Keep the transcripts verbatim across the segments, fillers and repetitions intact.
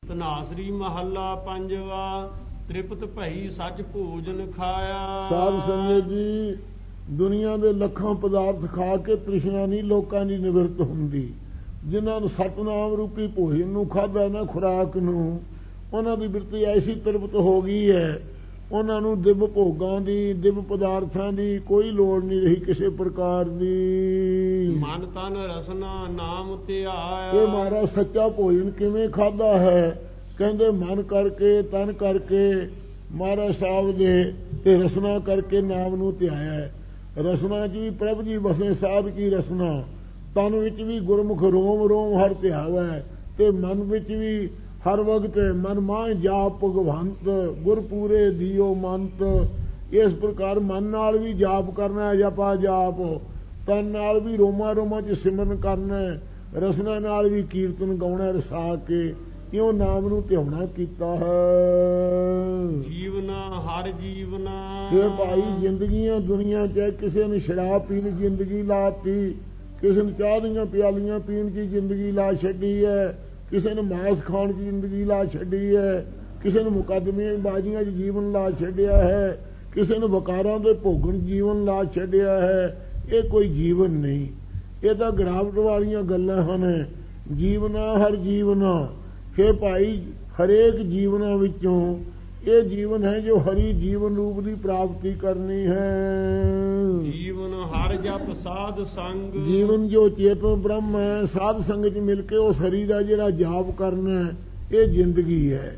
ਧਨਾਸਰੀ ਮਹੱਲਾ ਪੰਜਵਾ। ਤ੍ਰਿਪਤ ਭਈ ਸੱਚ ਭੋਜਨ ਖਾਇਆ। ਸਾਧ ਸੰਗਤ ਜੀ, ਦੁਨੀਆ ਦੇ ਲੱਖਾਂ ਪਦਾਰਥ ਖਾ ਕੇ ਤ੍ਰਿਸ਼ਨਾ ਨਹੀਂ ਲੋਕਾਂ ਦੀ ਨਿਵਰਤ ਹੁੰਦੀ। ਜਿਨ੍ਹਾਂ ਨੂੰ ਸਤਨਾਮ ਰੂਪੀ ਭੋਜਨ ਨੂੰ ਖਾਧਾ ਨਾ, ਖੁਰਾਕ ਨੂੰ, ਉਹਨਾਂ ਦੀ ਬਿਰਤੀ ਐਸੀ ਤ੍ਰਿਪਤ ਹੋ ਗਈ ਹੈ, ਉਹਨਾਂ ਨੂੰ ਦਿਵ ਭੋਗਾਂ ਦੀ, ਦਿਵ ਪਦਾਰਥਾਂ ਦੀ ਕੋਈ ਲੋੜ ਨਹੀਂ ਰਹੀ ਕਿਸੇ ਪ੍ਰਕਾਰ ਦੀ। ਮਨ ਤਨ ਰਸਨਾ ਨਾਮ ਧਿਆਇਆ। ਇਹ ਮਹਾਰਾਜ ਸੱਚਾ ਭੋਜਨ ਕਿਵੇਂ ਖਾਧਾ ਹੈ? ਕਹਿੰਦੇ ਮਨ ਕਰਕੇ, ਤਨ ਕਰਕੇ ਮਹਾਰਾਜ ਸਾਹਿਬ ਦੇ ਤੇ ਰਸਨਾ ਕਰਕੇ ਨਾਮ ਨੂੰ ਧਿਆਇਆ ਹੈ। ਰਸਨਾ 'ਚ ਵੀ ਪ੍ਰਭ ਜੀ ਵਸੇ, ਸਾਧ ਕੀ ਰਸਨਾ। ਤਨ ਵਿੱਚ ਵੀ ਗੁਰਮੁਖ ਰੋਮ ਰੋਮ ਹਰ ਧਿਆਵਾ ਹੈ, ਤੇ ਮਨ ਵਿੱਚ ਵੀ ਹਰ ਵਕਤ ਮਨ ਮਾਹ ਜਾਪ ਭਗਵੰਤ, ਗੁਰ ਪੂਰੇ ਦਿਓ ਮੰਤ। ਇਸ ਪ੍ਰਕਾਰ ਮਨ ਨਾਲ ਵੀ ਜਾਪ ਕਰਨਾ ਹੈ, ਜਪਾ ਜਾਪ। ਤਨ ਨਾਲ ਵੀ ਰੋਮਾ ਰੋਮਾ 'ਚ ਸਿਮਰਨ ਕਰਨਾ ਹੈ, ਰਸਨਾ ਨਾਲ ਵੀ ਕੀਰਤਨ ਗਾਉਣਾ ਰਸਾ ਕੇ। ਕਿਉਂ ਨਾਮ ਨੂੰ ਧਿਆਉਣਾ ਕੀਤਾ ਹੈ। ਜੀਵਨਾ ਹਰ ਜੀਵਨਾ। ਇਹ ਭਾਈ ਜ਼ਿੰਦਗੀਆਂ ਦੁਨੀਆ 'ਚ ਕਿਸੇ ਨੇ ਸ਼ਰਾਬ ਪੀਣ ਦੀ ਜ਼ਿੰਦਗੀ ਲਾਤੀ, ਕਿਸੇ ਨੇ ਚਾਹ ਦੀਆਂ ਪਿਆਲੀਆਂ ਪੀਣ ਦੀ ਜ਼ਿੰਦਗੀ ਲਾ ਛੱਡੀ ਹੈ, ਕਿਸੇ ਨੇ ਮਾਸ ਖਾਣ ਦੀ ਜ਼ਿੰਦਗੀ ਲਾ ਛੱਡੀ ਹੈ, ਕਿਸੇ ਨੇ ਮੁਕੱਦਮੇ ਬਾਜ਼ੀਆਂ 'ਚ ਜੀਵਨ ਲਾ ਛੱਡਿਆ ਹੈ, ਕਿਸੇ ਨੇ ਵਕਾਰਾਂ ਦੇ ਭੋਗਣ ਜੀਵਨ ਲਾ ਛੱਡਿਆ ਹੈ। ਇਹ ਕੋਈ ਜੀਵਨ ਨਹੀਂ, ਇਹ ਤਾਂ ਗਿਰਾਵਟ ਵਾਲੀਆਂ ਗੱਲਾਂ ਹਨ। ਜੀਵਨਾ ਹਰ ਜੀਵਨਾ। हे ਭਾਈ, ਹਰੇਕ ਜੀਵਨਾਂ ਵਿੱਚੋਂ ਇਹ ਜੀਵਨ ਹੈ ਜੋ ਹਰੀ ਜੀਵਨ ਰੂਪ ਦੀ ਪ੍ਰਾਪਤੀ ਕਰਨੀ ਹੈ। ਜੀਵਨ ਹਰ ਜਪ ਸਾਧ ਸੰਗ। ਜੀਵਨ ਜੋ ਚੇਤਨ ਬ੍ਰਹਮ ਹੈ, ਸਾਧ ਸੰਗ 'ਚ ਮਿਲ ਕੇ ਉਸ ਹਰੀ ਦਾ ਜਿਹੜਾ ਜਾਪ ਕਰਨਾ ਹੈ, ਇਹ ਜ਼ਿੰਦਗੀ ਹੈ।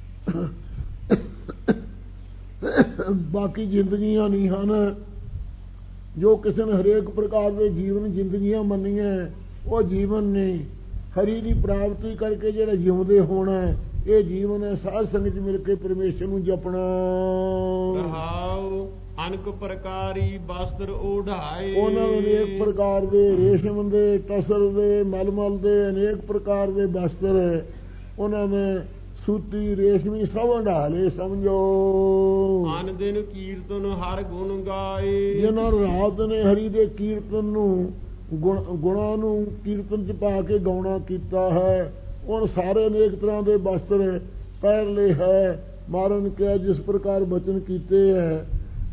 ਬਾਕੀ ਜ਼ਿੰਦਗੀਆਂ ਨਹੀਂ ਹਨ। ਜੋ ਕਿਸੇ ਨੇ ਹਰੇਕ ਪ੍ਰਕਾਰ ਦੇ ਜੀਵਨ ਜ਼ਿੰਦਗੀਆਂ ਮੰਨੀਆਂ, ਉਹ ਜੀਵਨ ਨਹੀਂ। ਹਰੀ ਦੀ ਪ੍ਰਾਪਤੀ ਕਰਕੇ ਜਿਹੜਾ ਜਿਉਂਦੇ ਹੋਣਾ, ਇਹ ਜੀਵਨ ਹੈ। ਸਾਧ ਸੰਗਤ 'ਚ ਮਿਲ ਕੇ ਪਰਮੇਸ਼ਰ ਨੂੰ ਜਪਣਾ। ਰਹਾਉ ਅਨਕ ਪ੍ਰਕਾਰੀ ਬਸਤਰ ਓਢਾਏ। ਉਹਨਾਂ ਨੂੰ ਅਨੇਕ ਪ੍ਰਕਾਰ ਦੇ ਰੇਸ਼ਮ ਦੇ, ਟਸਰ ਦੇ, ਮਲਮਲ ਦੇ ਅਨੇਕ ਪ੍ਰਕਾਰ ਦੇ ਬਸਤਰ ਉਹਨਾਂ ਨੇ ਸੂਤੀ ਰੇਸ਼ਮੀ ਸਭ ਓਢਾ ਲਏ ਸਮਝੋ। ਅਨ ਦਿਨ ਕੀਰਤਨ ਹਰ ਗੁਣ ਗਾਏ। ਜਿਹਨਾਂ ਰਾਤ ਨੇ ਹਰੀ ਦੇ ਕੀਰਤਨ ਨੂੰ, ਗੁਣਾਂ ਨੂੰ ਕੀਰਤਨ 'ਚ ਪਾ ਕੇ ਗਾਉਣਾ ਕੀਤਾ ਹੈ, ਹੁਣ ਸਾਰੇ ਅਨੇਕ ਤਰ੍ਹਾਂ ਦੇ ਬਸਤਰ ਪਹਿਰ ਲਏ ਹੈ। ਮਾਰਨ ਕਿਹਾ ਜਿਸ ਪ੍ਰਕਾਰ ਬਚਨ ਕੀਤੇ ਹੈ।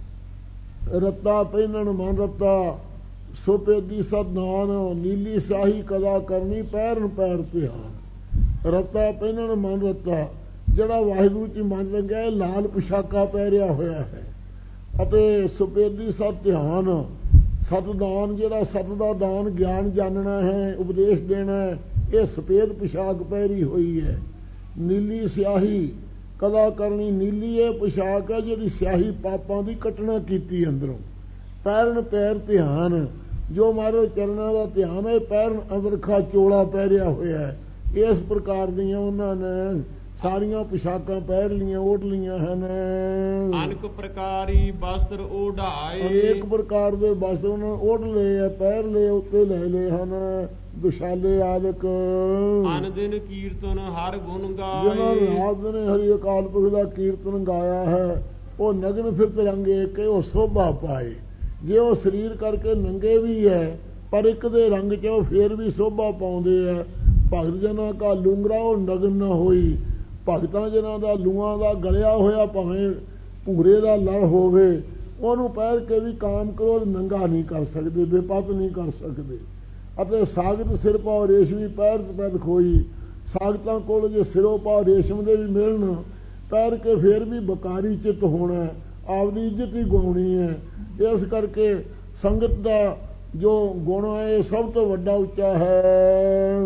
ਰੱਤਾ ਪਹਿਨਣ ਮਨ ਰੱਤਾ, ਸੋਪੇਦੀ ਸਤਨਾਨ, ਨੀਲੀ ਸਾਹੀ ਕਦਾ ਕਰਨੀ, ਪੈਰਨ ਪੈਰ ਧਿਆਨ। ਰੱਤਾ ਪਹਿਨਣ ਮਨ ਰੱਤਾ, ਜਿਹੜਾ ਵਾਹਿਗੁਰੂ 'ਚ ਮਨ ਰੰਗਿਆ, ਇਹ ਲਾਲ ਪੁਸ਼ਾਕਾ ਪਹਿਰਿਆ ਹੋਇਆ ਹੈ। ਅਤੇ ਸੁਪੇਦੀ ਸਤ ਧਿਆਨ, ਸਤਦਾਨ, ਜਿਹੜਾ ਸਤ ਦਾ ਦਾਨ ਗਿਆਨ ਜਾਣਨਾ ਹੈ, ਉਪਦੇਸ਼ ਦੇਣਾ ਹੈ, ਇਹ ਸਫੇਦ ਪੁਸ਼ਾਕ ਪਹਿਰੀ ਹੋਈ ਹੈ। ਨੀਲੀ ਸਿਆਹੀ ਕਦਾ ਕਰਨੀ, ਨੀਲੀ ਇਹ ਪੁਸ਼ਾਕ ਹੈ ਜਿਹੜੀ ਸਿਆਹੀ ਪਾਪਾਂ ਦੀ ਕੱਟਣਾ ਕੀਤੀ ਅੰਦਰੋਂ। ਪੈਰਨ ਪੈਰ ਧਿਆਨ, ਜੋ ਮਾਰੇ ਚਰਨਾਂ ਦਾ ਧਿਆਨ ਹੈ, ਪੈਰਨ ਅੰਦਰਖਾ ਚੋਲਾ ਪਹਿਰਿਆ ਹੋਇਆ ਹੈ। ਇਸ ਪ੍ਰਕਾਰ ਦੀਆਂ ਉਹਨਾਂ ਨੇ ਸਾਰੀਆਂ ਪੁਸ਼ਾਕਾਂ ਪਹਿਰ ਲੀਆਂ, ਓਢ ਲੀਆਂ ਹਨ। ਅਨਕ ਪ੍ਰਕਾਰੀ ਬਸਤਰ ਓਢਾਏ। ਅਨੇਕ ਪ੍ਰਕਾਰ ਦੇ ਬਸਤਰ ਉਹਨਾਂ ਨੇ ਓਢ ਲਏ ਆ, ਪਹਿਰ ਲਏ, ਉੱਤੇ ਲੈ ਲਏ ਹਨ। ਦੁਸ਼ਾਲੇ ਆਦਿਕ। ਅਨ ਦਿਨ ਕੀਰਤਨ ਹਰ ਗੁਣ ਗਾਏ। ਜਿਹਨਾਂ ਰਾਤ ਨੇ ਹਰੀ ਅਕਾਲ ਪੁਰਖ ਦਾ ਕੀਰਤਨ ਗਾਇਆ ਹੈ, ਉਹ ਨਗਨ ਫਿਰਤ ਰੰਗੇ ਕੇ ਉਹ ਸੋਭਾ ਪਾਏ। ਜੇ ਉਹ ਸਰੀਰ ਕਰਕੇ ਨੰਗੇ ਵੀ ਹੈ, ਪਰ ਇੱਕ ਦੇ ਰੰਗ 'ਚ ਉਹ ਫੇਰ ਵੀ ਸੋਭਾ ਪਾਉਂਦੇ ਆ। ਭਗਤ ਜਨਾਂ ਕਾ ਲੂੰਗਰਾ ਉਹ ਨਗਨ ਨਾ ਹੋਈ। ਭਗਤਾਂ ਜਿਹਨਾਂ ਦਾ ਲੂਆਂ ਦਾ ਗਲਿਆ ਹੋਇਆ ਭਾਵੇਂ ਭੂਰੇ ਦਾ ਲੜ ਹੋਵੇ, ਉਹਨੂੰ ਪਹਿਰ ਕੇ ਵੀ ਕਾਮ ਕ੍ਰੋਧ ਨੰਗਾ ਨਹੀਂ ਕਰ ਸਕਦੇ, ਬੇਪਤ ਨਹੀਂ ਕਰ ਸਕਦੇ। ਅਤੇ ਸਾਗਤ ਸਿਰ ਪਾਉ ਰੇਸ਼ਮੀ ਪੈਰ ਪੈਦ ਖੋਈ। ਸਾਗਤਾਂ ਕੋਲ ਜੇ ਸਿਰੋਂ ਪਾਉ ਰੇਸ਼ਮ ਦੇ ਵੀ ਮਿਲਣ, ਪਹਿਰ ਕੇ ਫੇਰ ਵੀ ਬਕਾਰੀ ਚਿੱਤ ਹੋਣਾ, ਆਪਦੀ ਇੱਜ਼ਤ ਹੀ ਗਾਉਣੀ ਹੈ। ਇਸ ਕਰਕੇ ਸੰਗਤ ਦਾ ਜੋ ਗੁਣ ਹੈ, ਇਹ ਸਭ ਤੋਂ ਵੱਡਾ ਉੱਚਾ ਹੈ।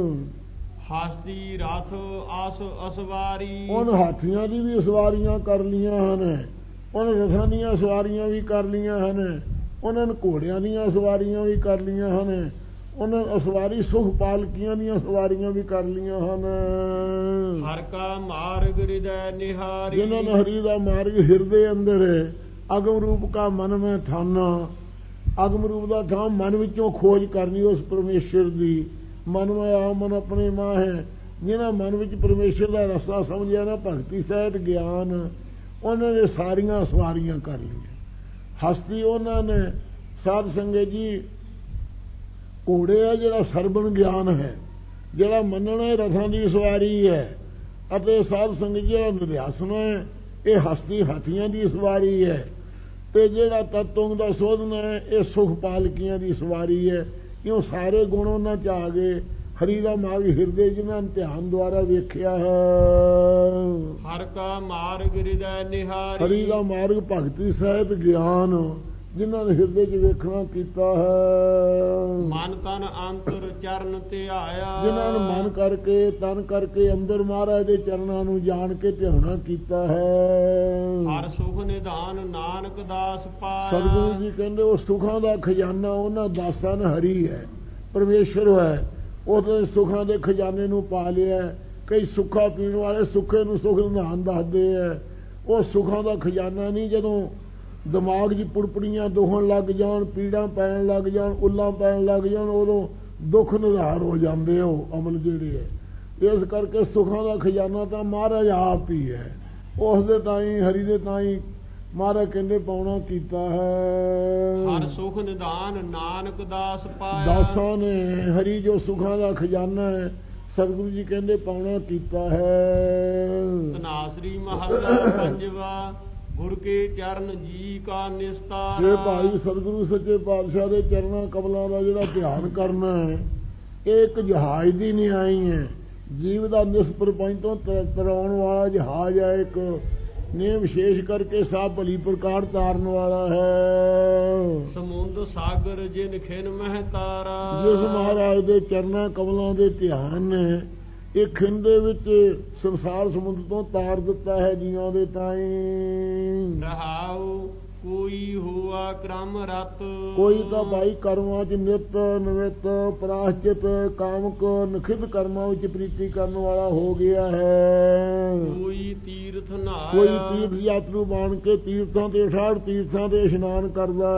ਹਸਤੀ ਰਥ ਆਸ ਅਸਵਾਰੀ। ਉਹਨ ਹਾਥੀਆਂ ਦੀ ਵੀ ਸਵਾਰੀਆਂ ਕਰ ਲੀਆਂ ਹਨ, ਉਹਨ ਰਥਾਂ ਦੀਆਂ ਸਵਾਰੀਆਂ ਵੀ ਕਰ ਲੀਆਂ ਹਨ, ਉਹਨਾਂ ਨੇ ਘੋੜਿਆਂ ਦੀਆਂ ਸਵਾਰੀਆਂ ਵੀ ਕਰ ਲੀਆਂ ਹਨ, ਉਹਨਾਂ ਅਸਵਾਰੀ ਸੁਖ ਪਾਲਕੀਆਂ ਦੀਆਂ ਸਵਾਰੀਆਂ ਵੀ ਕਰ ਲੀਆਂ ਹਨ। ਹਰ ਕਾ ਮਾਰਗ ਹਿਰਦੈ ਨਿਹਾਰੀ। ਜਿਹਨਾਂ ਨੇ ਹਰੀ ਦਾ ਮਾਰਗ ਹਿਰਦੇ ਅੰਦਰ ਹੈ। ਅਗਮ ਰੂਪ ਕਾ ਮਨ ਮੈਂ ਠਾਨਾ। ਅਗਮ ਰੂਪ ਦਾ ਥਾਂ ਮਨ ਵਿੱਚੋਂ ਖੋਜ ਕਰਨੀ ਉਸ ਪਰਮੇਸ਼ਰ ਦੀ। ਮਨ ਮੈਂ ਆ ਮਨ ਆਪਣੇ ਮਾਂ ਹੈ। ਜਿਹਨਾਂ ਮਨ ਵਿੱਚ ਪਰਮੇਸ਼ਰ ਦਾ ਰਸਤਾ ਸਮਝਿਆ ਨਾ, ਭਗਤੀ ਸਹਿਤ ਗਿਆਨ, ਉਹਨਾਂ ਨੇ ਸਾਰੀਆਂ ਸਵਾਰੀਆਂ ਕਰ ਲਈਆਂ। ਹਸਤੀ ਉਹਨਾਂ ਨੇ ਸਾਧ ਸੰਗਤ ਜੀ ਘੋੜੇ ਆ ਜਿਹੜਾ ਸਰਬਣ ਗਿਆਨ ਹੈ, ਜਿਹੜਾ ਮੰਨਣਾ ਰਥਾਂ ਦੀ ਸਵਾਰੀ ਹੈ, ਅਤੇ ਸਾਧ ਸੰਗਤ ਜਿਹੜਾ ਨਿਧਿਆਸਨ ਹੈ ਇਹ ਹਸਤੀ ਹਾਥੀਆਂ ਦੀ ਸਵਾਰੀ ਹੈ, ਤੇ ਜਿਹੜਾ ਤਤਵ ਦਾ ਸੋਧਨ ਹੈ ਇਹ ਸੁਖ ਪਾਲਕੀਆਂ ਦੀ ਸਵਾਰੀ ਹੈ। ਕਿਉਂ ਸਾਰੇ ਗੁਣ ਉਹਨਾਂ ਚ ਆ ਗਏ। ਹਰੀ ਦਾ ਮਾਰਗ ਹਿਰਦੇ ਜਿਨ੍ਹਾਂ ਨੇ ਧਿਆਨ ਦੁਆਰਾ ਵੇਖਿਆ ਹੈ। ਹਰ ਕਾ ਮਾਰਗ ਹਿਰਦੈ ਨਿਹਾਰੀ, ਹਰੀ ਦਾ ਮਾਰਗ ਭਗਤੀ ਸਹਿਤ ਗਿਆਨ ਜਿਨ੍ਹਾਂ ਨੇ ਹਿਰਦੇ ਚ ਵੇਖਣਾ ਕੀਤਾ ਹੈ। ਮਨ ਤਨ ਅੰਤਰ ਚਰਨ ਧਿਆਇਆ, ਜਿਨ੍ਹਾਂ ਨੇ ਮਨ ਕਰਕੇ ਤਨ ਕਰਕੇ ਅੰਦਰ ਮਹਾਰਾਜ ਦੇ ਚਰਨਾਂ ਨੂੰ ਜਾਣ ਕੇ ਧਿਆਉਣਾ ਕੀਤਾ ਹੈ। ਹਰ ਸੁਖ ਨਿਧਾਨ ਨਾਨਕ ਦਾਸ ਪਾਇਆ। ਸਤਿਗੁਰੂ ਜੀ ਕਹਿੰਦੇ ਉਹ ਸੁਖਾਂ ਦਾ ਖਜ਼ਾਨਾ ਉਹਨਾਂ ਦਾਸਾਂ ਨੇ ਹਰੀ ਹੈ, ਪਰਮੇਸ਼ਰ ਹੈ। ਉਹਦੇ ਸੁਖਾਂ ਦੇ ਖਜ਼ਾਨੇ ਨੂੰ ਪਾ ਲਿਆ। ਕਈ ਸੁੱਖਾ ਪੀਣ ਵਾਲੇ ਸੁੱਖੇ ਨੂੰ ਸੁਖ ਨਿਧਾਨ ਦੱਸਦੇ ਹੈ। ਉਹ ਸੁਖਾਂ ਦਾ ਖਜ਼ਾਨਾ ਨਹੀਂ। ਜਦੋਂ ਦਿਮਾਗ 'ਚ ਪੁੜਪੜੀਆਂ ਦੋਹਣ ਲੱਗ ਜਾਣ, ਪੀੜਾਂ ਪੈਣ ਲੱਗ ਜਾਣ, ਉੱਲਾਂ ਪੈਣ ਲੱਗ ਜਾਣ, ਉਦੋਂ ਦੁੱਖ ਨਿਧਾਰ ਹੋ ਜਾਂਦੇ ਉਹ ਅਮਲ ਜਿਹੜੇ ਹੈ। ਇਸ ਕਰਕੇ ਸੁਖਾਂ ਦਾ ਖਜ਼ਾਨਾ ਤਾਂ ਮਹਾਰਾਜ ਆਪ ਹੀ ਹੈ। ਉਸ ਦੇ ਤਾਈਂ ਹਰੀ ਦੇ ਤਾਈਂ ਮਹਾਰਾਜ ਕਹਿੰਦੇ ਪਾਉਣਾ ਕੀਤਾ ਹੈ। ਹਰ ਸੁਖ ਨਿਧਾਨ ਨਾਨਕ ਦਾਸ ਪਾਇਆ। ਦਾਸਾਂ ਨੇ ਹਰੀ ਜੋ ਸੁਖਾਂ ਦਾ ਖਜ਼ਾਨਾ ਹੈ ਸਤਿਗੁਰੂ ਜੀ ਕਹਿੰਦੇ ਪਾਉਣਾ ਕੀਤਾ ਹੈ। ਧਨਾਸਰੀ ਮਹੱਲਾ ਪੰਜਵਾ, ਗੁਰ ਕੇ ਚਰਨ ਜੀ ਕਾ ਨਿਸਤਾਰਾ। ਇਹ ਭਾਈ ਸਤਿਗੁਰੂ ਸੱਚੇ ਪਾਤਸ਼ਾਹ ਦੇ ਚਰਨਾਂ ਕਮਲਾਂ ਦਾ ਜਿਹੜਾ ਧਿਆਨ ਕਰਨਾ ਹੈ ਇਹ ਇੱਕ ਜਹਾਜ਼ ਦੀ ਨਿਆਈ ਹੈ। ਜੀਵ ਦਾ ਨਿਸਪਰਪੰਚ ਤੋਂ ਤਰਾਉਣ ਵਾਲਾ ਜਹਾਜ਼ ਹੈ। ਇੱਕ ਨੇ ਵਿਸ਼ੇਸ਼ ਕਰਕੇ ਸਾਹ ਭਲੀ ਪ੍ਰਕਾਰ ਤਾਰਨ ਵਾਲਾ ਹੈ। ਸਮੁੰਦ ਸਾਗਰ ਜਿਨ ਖਿਨ ਮਹਿ ਤਾਰਾ। ਜਿਸ ਮਹਾਰਾਜ ਦੇ ਚਰਨਾਂ ਕਮਲਾਂ ਦੇ ਧਿਆਨ ਨੇ ਇਹ ਖਿੰਡ ਦੇ ਵਿੱਚ ਸੰਸਾਰ ਸਮੁੰਦਰ ਤੋਂ ਤਾਰ ਦਿੱਤਾ ਹੈ ਜੀਵਾਂ ਦੇ ਤਾਈਂ। ਰਹਾਉ ਕੋਈ ਹੋਆ ਕ੍ਰਮ ਰਤ। ਕੋਈ ਤਾਂ ਭਾਈ ਕਰਮਾਂ ਚ ਨਿਤ ਨਿਮਿਤ ਪ੍ਰਾਸ਼ਚਿਤ ਕਾਮਕ ਨਿਖਿਧ ਕਰਮਾਂ ਵਿੱਚ ਪ੍ਰੀਤੀ ਕਰਨ ਵਾਲਾ ਹੋ ਗਿਆ ਹੈ। ਕੋਈ ਤੀਰਥ ਨਹਾਇਆ। ਕੋਈ ਤੀਰਥ ਯਾਤਰੂ ਬਣ ਕੇ ਤੀਰਥਾਂ ਤੇ ਅਠਾਹਠ ਤੀਰਥਾਂ ਤੇ ਇਸ਼ਨਾਨ ਕਰਦਾ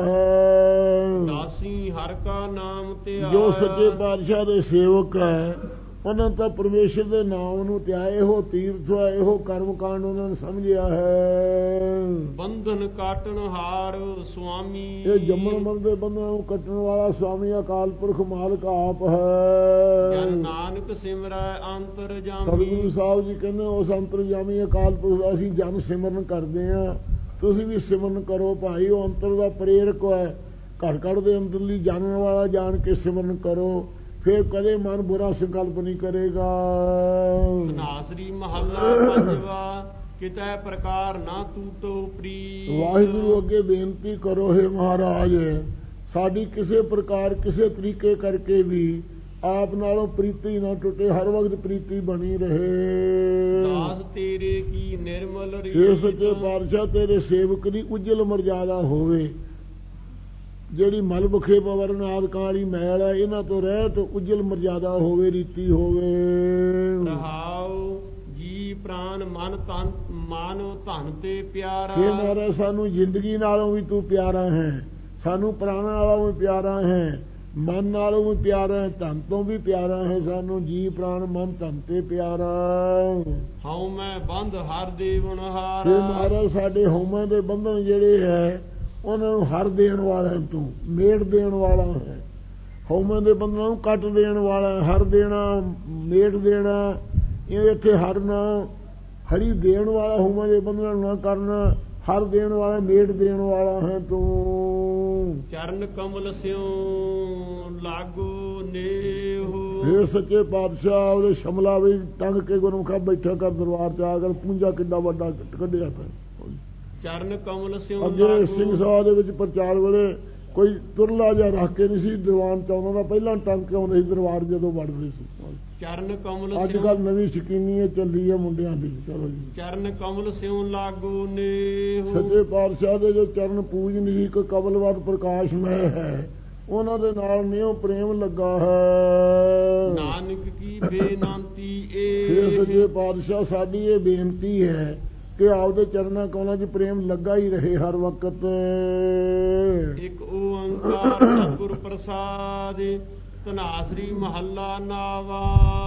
ਹੈ। ਦਾਸੀ ਹਰ ਕਾ ਨਾਮ ਧਿਆਇਆ। ਜੋ ਸੱਚੇ ਪਾਤਸ਼ਾਹ ਦੇ ਸੇਵਕ ਹੈ ਉਹਨਾਂ ਤਾਂ ਪਰਮੇਸ਼ਰ ਦੇ ਨਾਮ ਨੂੰ ਧਿਆਏ। ਇਹੋ ਤੀਰਥ ਹੈ, ਇਹੋ ਕਰਮ ਕਾਂਡ ਉਹਨਾਂ ਨੇ ਸਮਝਿਆ ਹੈ। ਬੰਧਨ ਕਾਟਣ ਹਾਰ ਸੁਆਮੀ। ਇਹ ਜੰਮਣ ਮਰਨ ਦੇ ਬੰਧਨਾਂ ਨੂੰ ਕੱਟਣ ਵਾਲਾ ਸੁਆਮੀ ਅਕਾਲ ਪੁਰਖ ਮਾਲਕ ਆਪ ਹੈ। ਜਨ ਨਾਨਕ ਸਿਮਰੈ ਅੰਤਰ ਜਾਮੀ। ਸਤਿਗੁਰੂ ਸਾਹਿਬ ਜੀ ਕਹਿੰਦੇ ਉਸ ਅੰਤਰਜਾਮੀ ਅਕਾਲ ਪੁਰਖ ਅਸੀਂ ਜਨ ਸਿਮਰਨ ਕਰਦੇ ਹਾਂ, ਤੁਸੀਂ ਵੀ ਸਿਮਰਨ ਕਰੋ ਭਾਈ। ਉਹ ਅੰਤਰ ਦਾ ਪ੍ਰੇਰਕ ਹੈ। ਘੜ ਘੜ ਦੇ ਅੰਦਰਲੀ ਜਾਣਨ ਵਾਲਾ ਜਾਣ ਕੇ ਸਿਮਰਨ ਕਰੋ, ਫਿਰ ਕਦੇ ਮਨ ਬੁਰਾ ਸੰਕਲਪ ਨਹੀਂ ਕਰੇਗਾ। ਧਨਾਸਰੀ ਮਹੱਲਾ ਪੰਜਵਾ, ਕਿਤੈ ਪ੍ਰਕਾਰ ਨਾ ਟੂਟੋ ਪ੍ਰੀਤ। ਵਾਹਿਗੁਰੂ ਅੱਗੇ ਬੇਨਤੀ ਕਰੋ, ਹੈ ਮਹਾਰਾਜ ਸਾਡੀ ਕਿਸੇ ਪ੍ਰਕਾਰ ਕਿਸੇ ਤਰੀਕੇ ਕਰਕੇ ਵੀ ਆਪ ਨਾਲੋਂ ਪ੍ਰੀਤੀ ਨਾ ਟੁੱਟੇ, ਹਰ ਵਕਤ ਪ੍ਰੀਤੀ ਬਣੀ ਰਹੇ। ਦਾਸ ਤੇਰੇ ਕੀ ਨਿਰਮਲ ਰੀਤ। ਇਹ ਸੱਚੇ ਪਾਤਸ਼ਾਹ ਤੇਰੇ ਸੇਵਕ ਦੀ ਉਜਲ ਮਰਜ਼ਾਦਾ ਹੋਵੇ। ਜਿਹੜੀ ਮਲ ਬਖੇਪ ਵਰਨ ਆਦਿਕਾਂ ਵਾਲੀ ਮੈਲ ਹੈ ਇਹਨਾਂ ਤੋਂ ਰਹਿਤ ਉਜਲ ਮਰਜ਼ਾਦਾ ਹੋਵੇ, ਰੀਤੀ ਹੋਵੇ। ਰਹਾਉ ਜੀ ਪ੍ਰਾਨ ਮਨ ਤਨ ਮਨ ਧਨ ਤੇ ਪਿਆਰਾ। ਇਹ ਮਹਾਰਾਜ ਸਾਨੂੰ ਜ਼ਿੰਦਗੀ ਨਾਲੋਂ ਵੀ ਤੂੰ ਪਿਆਰਾ ਹੈ, ਸਾਨੂੰ ਪ੍ਰਾਣਾਂ ਨਾਲੋਂ ਵੀ ਪਿਆਰਾ ਹੈ, ਮਨ ਨਾਲੋਂ ਵੀ ਪਿਆਰਾ ਹੈ, ਧਨ ਤੋਂ ਵੀ ਪਿਆਰਾ ਹੈ। ਸਾਨੂੰ ਜੀ ਪ੍ਰਾਣ ਮਨ ਧਨ ਤੇ ਪਿਆਰਾ। ਹਉ ਮੈਂ ਬੰਧ ਹਰ ਦੇਵਨ ਹਾਰਾ। ਇਹ ਮਹਾਰਾਜ ਸਾਡੇ ਹਉਮੈ ਦੇ ਬੰਧਨ ਜਿਹੜੇ ਹੈ ਉਹਨਾਂ ਨੂੰ ਹਰ ਦੇਣ ਵਾਲਾ ਹੈ, ਤੂੰ ਮੇੜ ਦੇਣ ਵਾਲਾ ਹੈ। ਹਉਮੈ ਦੇ ਬੰਧਨਾਂ ਨੂੰ ਕੱਟ ਦੇਣ ਵਾਲਾ, ਹਰ ਦੇਣਾ ਮੇੜ ਦੇਣਾ। ਇਹ ਇੱਥੇ ਹਰ ਨਾ ਹਰੀ ਦੇਣ ਵਾਲਾ, ਹਉਮੈ ਦੇ ਬੰਧਨਾਂ ਨੂੰ ਨਾ ਕਰਨਾ, ਹਰ ਦੇਣ ਵਾਲਾ ਮੇੜ ਦੇਣ ਵਾਲਾ ਹੈ ਤੂੰ। ਚਰਨ ਕਮਲ ਸਿਉ ਲਾਗੂ ਨੇਹੂ। ਇਹ ਸੱਚੇ ਪਾਤਸ਼ਾਹ ਉਹਦੇ ਸ਼ਮਲਾ ਵੀ ਟੰਗ ਕੇ ਗੁਰਮੁਖਾ ਬੈਠਾ ਕਰ ਦਰਬਾਰ ਚ ਆ ਕਰ ਪੂੰਜਾ ਕਿੱਡਾ ਵੱਡਾ ਕੱਢਿਆ ਤਾ। ਚਰਨ ਕਮਲ ਸਿਉ ਅੱਗੇ ਸਿੰਘ ਸਭਾ ਦੇ ਵਿੱਚ ਪ੍ਰਚਾਰ ਵੇਲੇ ਕੋਈ ਤੁਰਲਾ ਜਿਹਾ ਰੱਖ ਕੇ ਨਹੀਂ ਸੀ ਦੀਵਾਨ ਚ ਆਉਂਦਾ, ਪਹਿਲਾਂ ਟੰਗ ਕੇ ਆਉਂਦੇ ਸੀ ਦਰਬਾਰ ਜਦੋਂ ਵੜਦੇ ਸੀ। ਚਰਨ ਕਮਲ ਅੱਜ ਕੱਲ ਨਵੀਂ ਸ਼ਕੀਨੀ ਹੈ ਚੱਲੀ ਹੈ ਮੁੰਡਿਆਂ ਦੀ। ਚਲੋ ਜੀ, ਚਰਨ ਕਮਲ ਸਿਉ ਲਾਗੂ ਨੇਹੂ। ਸੱਚੇ ਪਾਤਸ਼ਾਹ ਦੇ ਜੋ ਚਰਨ ਪੂਜਨੀਕ ਕਬਲਵਤ ਪ੍ਰਕਾਸ਼ਮय ਹੈ ਉਹਨਾਂ ਦੇ ਨਾਲ ਨਿਉ ਪ੍ਰੇਮ ਲੱਗਾ ਹੈ। ਨਾਨਕ ਕੀ ਬੇਨੰਤੀ ਇਹ ਏ। ਸੱਚੇ ਪਾਤਸ਼ਾਹ ਸਾਡੀ ਇਹ ਬੇਨਤੀ ਹੈ ਕਿ ਆਪਦੇ ਚਰਨਾਂ ਕਮਲਾਂ 'ਚ ਪ੍ਰੇਮ ਲੱਗਾ ਹੀ ਰਹੇ ਹਰ ਵਕਤ। ਇੱਕ ਓੰਕਾਰ ਸਤਿਗੁਰ ਪ੍ਰਸਾਦ। ਧਨਾਸਰੀ ਮਹੱਲਾ ਨਾਵਾ,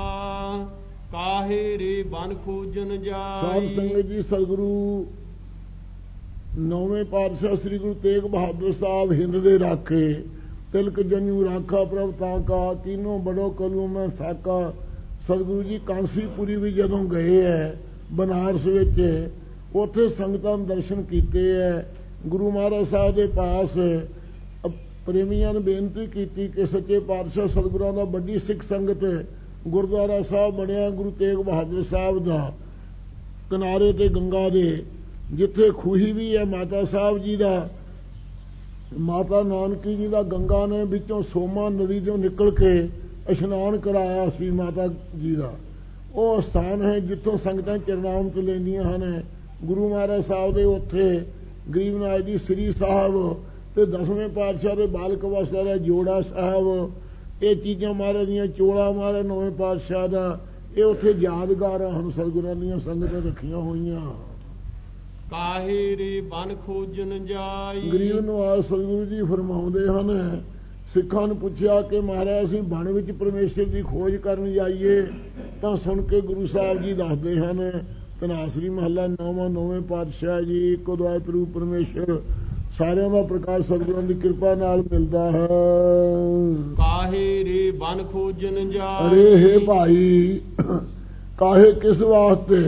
ਕਾਹੇ ਰੇ ਬਨ ਖੋਜਨ ਸਾਧ ਜਾਈ। ਸੰਗਤ ਜੀ ਸਤਿਗੁਰੂ ਨੌਵੇਂ ਪਾਤਸ਼ਾਹ ਸ੍ਰੀ ਗੁਰੂ ਤੇਗ ਬਹਾਦਰ ਸਾਹਿਬ ਹਿੰਦ ਦੇ ਰਾਖੇ ਤਿਲਕ ਜਨੂ ਰਾਖਾ ਪ੍ਰਭ ਤਾਂ ਕਾ, ਕੀਨੋ ਬੜੋ ਕਲੂ ਮੈਂ ਸਾਕਾ, ਸਤਿਗੁਰੂ ਜੀ ਕਾਂਸੀਪੁਰੀ ਵੀ ਜਦੋਂ ਗਏ ਹੈ ਬਨਾਰਸ ਵਿੱਚ, ਉੱਥੇ ਸੰਗਤਾਂ ਨੂੰ ਦਰਸ਼ਨ ਕੀਤੇ ਹੈ। ਗੁਰੂ ਮਹਾਰਾਜ ਸਾਹਿਬ ਦੇ ਪਾਸ ਪ੍ਰੇਮੀਆਂ ਨੇ ਬੇਨਤੀ ਕੀਤੀ ਕਿ ਸੱਚੇ ਪਾਤਸ਼ਾਹ ਸਤਿਗੁਰਾਂ ਦਾ ਵੱਡੀ ਸਿੱਖ ਸੰਗਤ ਗੁਰਦੁਆਰਾ ਸਾਹਿਬ ਬਣਿਆ ਗੁਰੂ ਤੇਗ ਬਹਾਦਰ ਸਾਹਿਬ ਦਾ ਕਿਨਾਰੇ ਤੇ ਗੰਗਾ ਦੇ, ਜਿੱਥੇ ਖੂਹੀ ਵੀ ਹੈ ਮਾਤਾ ਸਾਹਿਬ ਜੀ ਦਾ, ਮਾਤਾ ਨਾਨਕੀ ਜੀ ਦਾ ਗੰਗਾ ਨੇ ਵਿੱਚੋਂ ਸੋਮਾ ਨਦੀ ਤੋਂ ਨਿਕਲ ਕੇ ਇਸ਼ਨਾਨ ਕਰਾਇਆ ਸੀ ਮਾਤਾ ਜੀ ਦਾ। ਉਹ ਸਥਾਨ ਹੈ ਜਿੱਥੋਂ ਸੰਗਤਾਂ ਚਰਨਾਮਤ ਲੈਂਦੀਆਂ ਹਨ ਗੁਰੂ ਮਹਾਰਾਜ ਸਾਹਿਬ ਦੇ। ਉੱਥੇ ਗਰੀਬ ਨਾਥ ਜੀ ਸ੍ਰੀ ਸਾਹਿਬ ਤੇ ਦਸਵੇਂ ਪਾਤਸ਼ਾਹ ਦੇ ਬਾਲਕ ਅਵਸਥਾ ਦਾ ਜੋੜਾ ਸਾਹਿਬ, ਇਹ ਚੀਜ਼ਾਂ ਮਹਾਰਾਜ ਦੀਆਂ, ਚੋਲਾ ਮਹਾਰਾਜ ਨੌਵੇਂ ਪਾਤਸ਼ਾਹ ਦਾ, ਇਹ ਉੱਥੇ ਯਾਦਗਾਰਾਂ ਹਨ ਸਤਿਗੁਰਾਂ ਦੀਆਂ ਸੰਗਤਾਂ ਰੱਖੀਆਂ ਹੋਈਆਂ। ਕਾਹੇ ਰੇ ਬਨ ਖੋਜਨ ਜਾਈ। ਗਰੀਬ ਨਿਵਾਸ ਸਤਿਗੁਰੂ ਜੀ ਫਰਮਾਉਂਦੇ ਹਨ, ਸਿੱਖਾਂ ਨੂੰ ਪੁੱਛਿਆ ਕਿ ਮਹਾਰਾਜ ਅਸੀਂ ਬਣ ਵਿੱਚ ਪਰਮੇਸ਼ਰ ਦੀ ਖੋਜ ਕਰਨ ਜਾਈਏ, ਤਾਂ ਸੁਣ ਕੇ ਗੁਰੂ ਸਾਹਿਬ ਜੀ ਦੱਸਦੇ ਹਨ, ਧਨਾਸਰੀ ਮਹੱਲਾ ਨੌਵਾਂ, ਨੌਵੇਂ ਪਾਤਸ਼ਾਹ ਜੀ, ਇੱਕੋ ਅਦਵੈਤ ਰੂਪ ਪਰਮੇਸ਼ਰ ਸਾਰਿਆਂ ਦਾ ਪ੍ਰਕਾਸ਼ ਸਤਿਗੁਰਾਂ ਦੀ ਕਿਰਪਾ ਨਾਲ ਮਿਲਦਾ ਹੈ। ਕਾਹੇ ਰੇ ਬਨ ਖੋਜਨ ਜਾਈ। ਅਰੇ ਹੇ ਭਾਈ, ਕਾਹੇ ਕਿਸ ਵਾਸਤੇ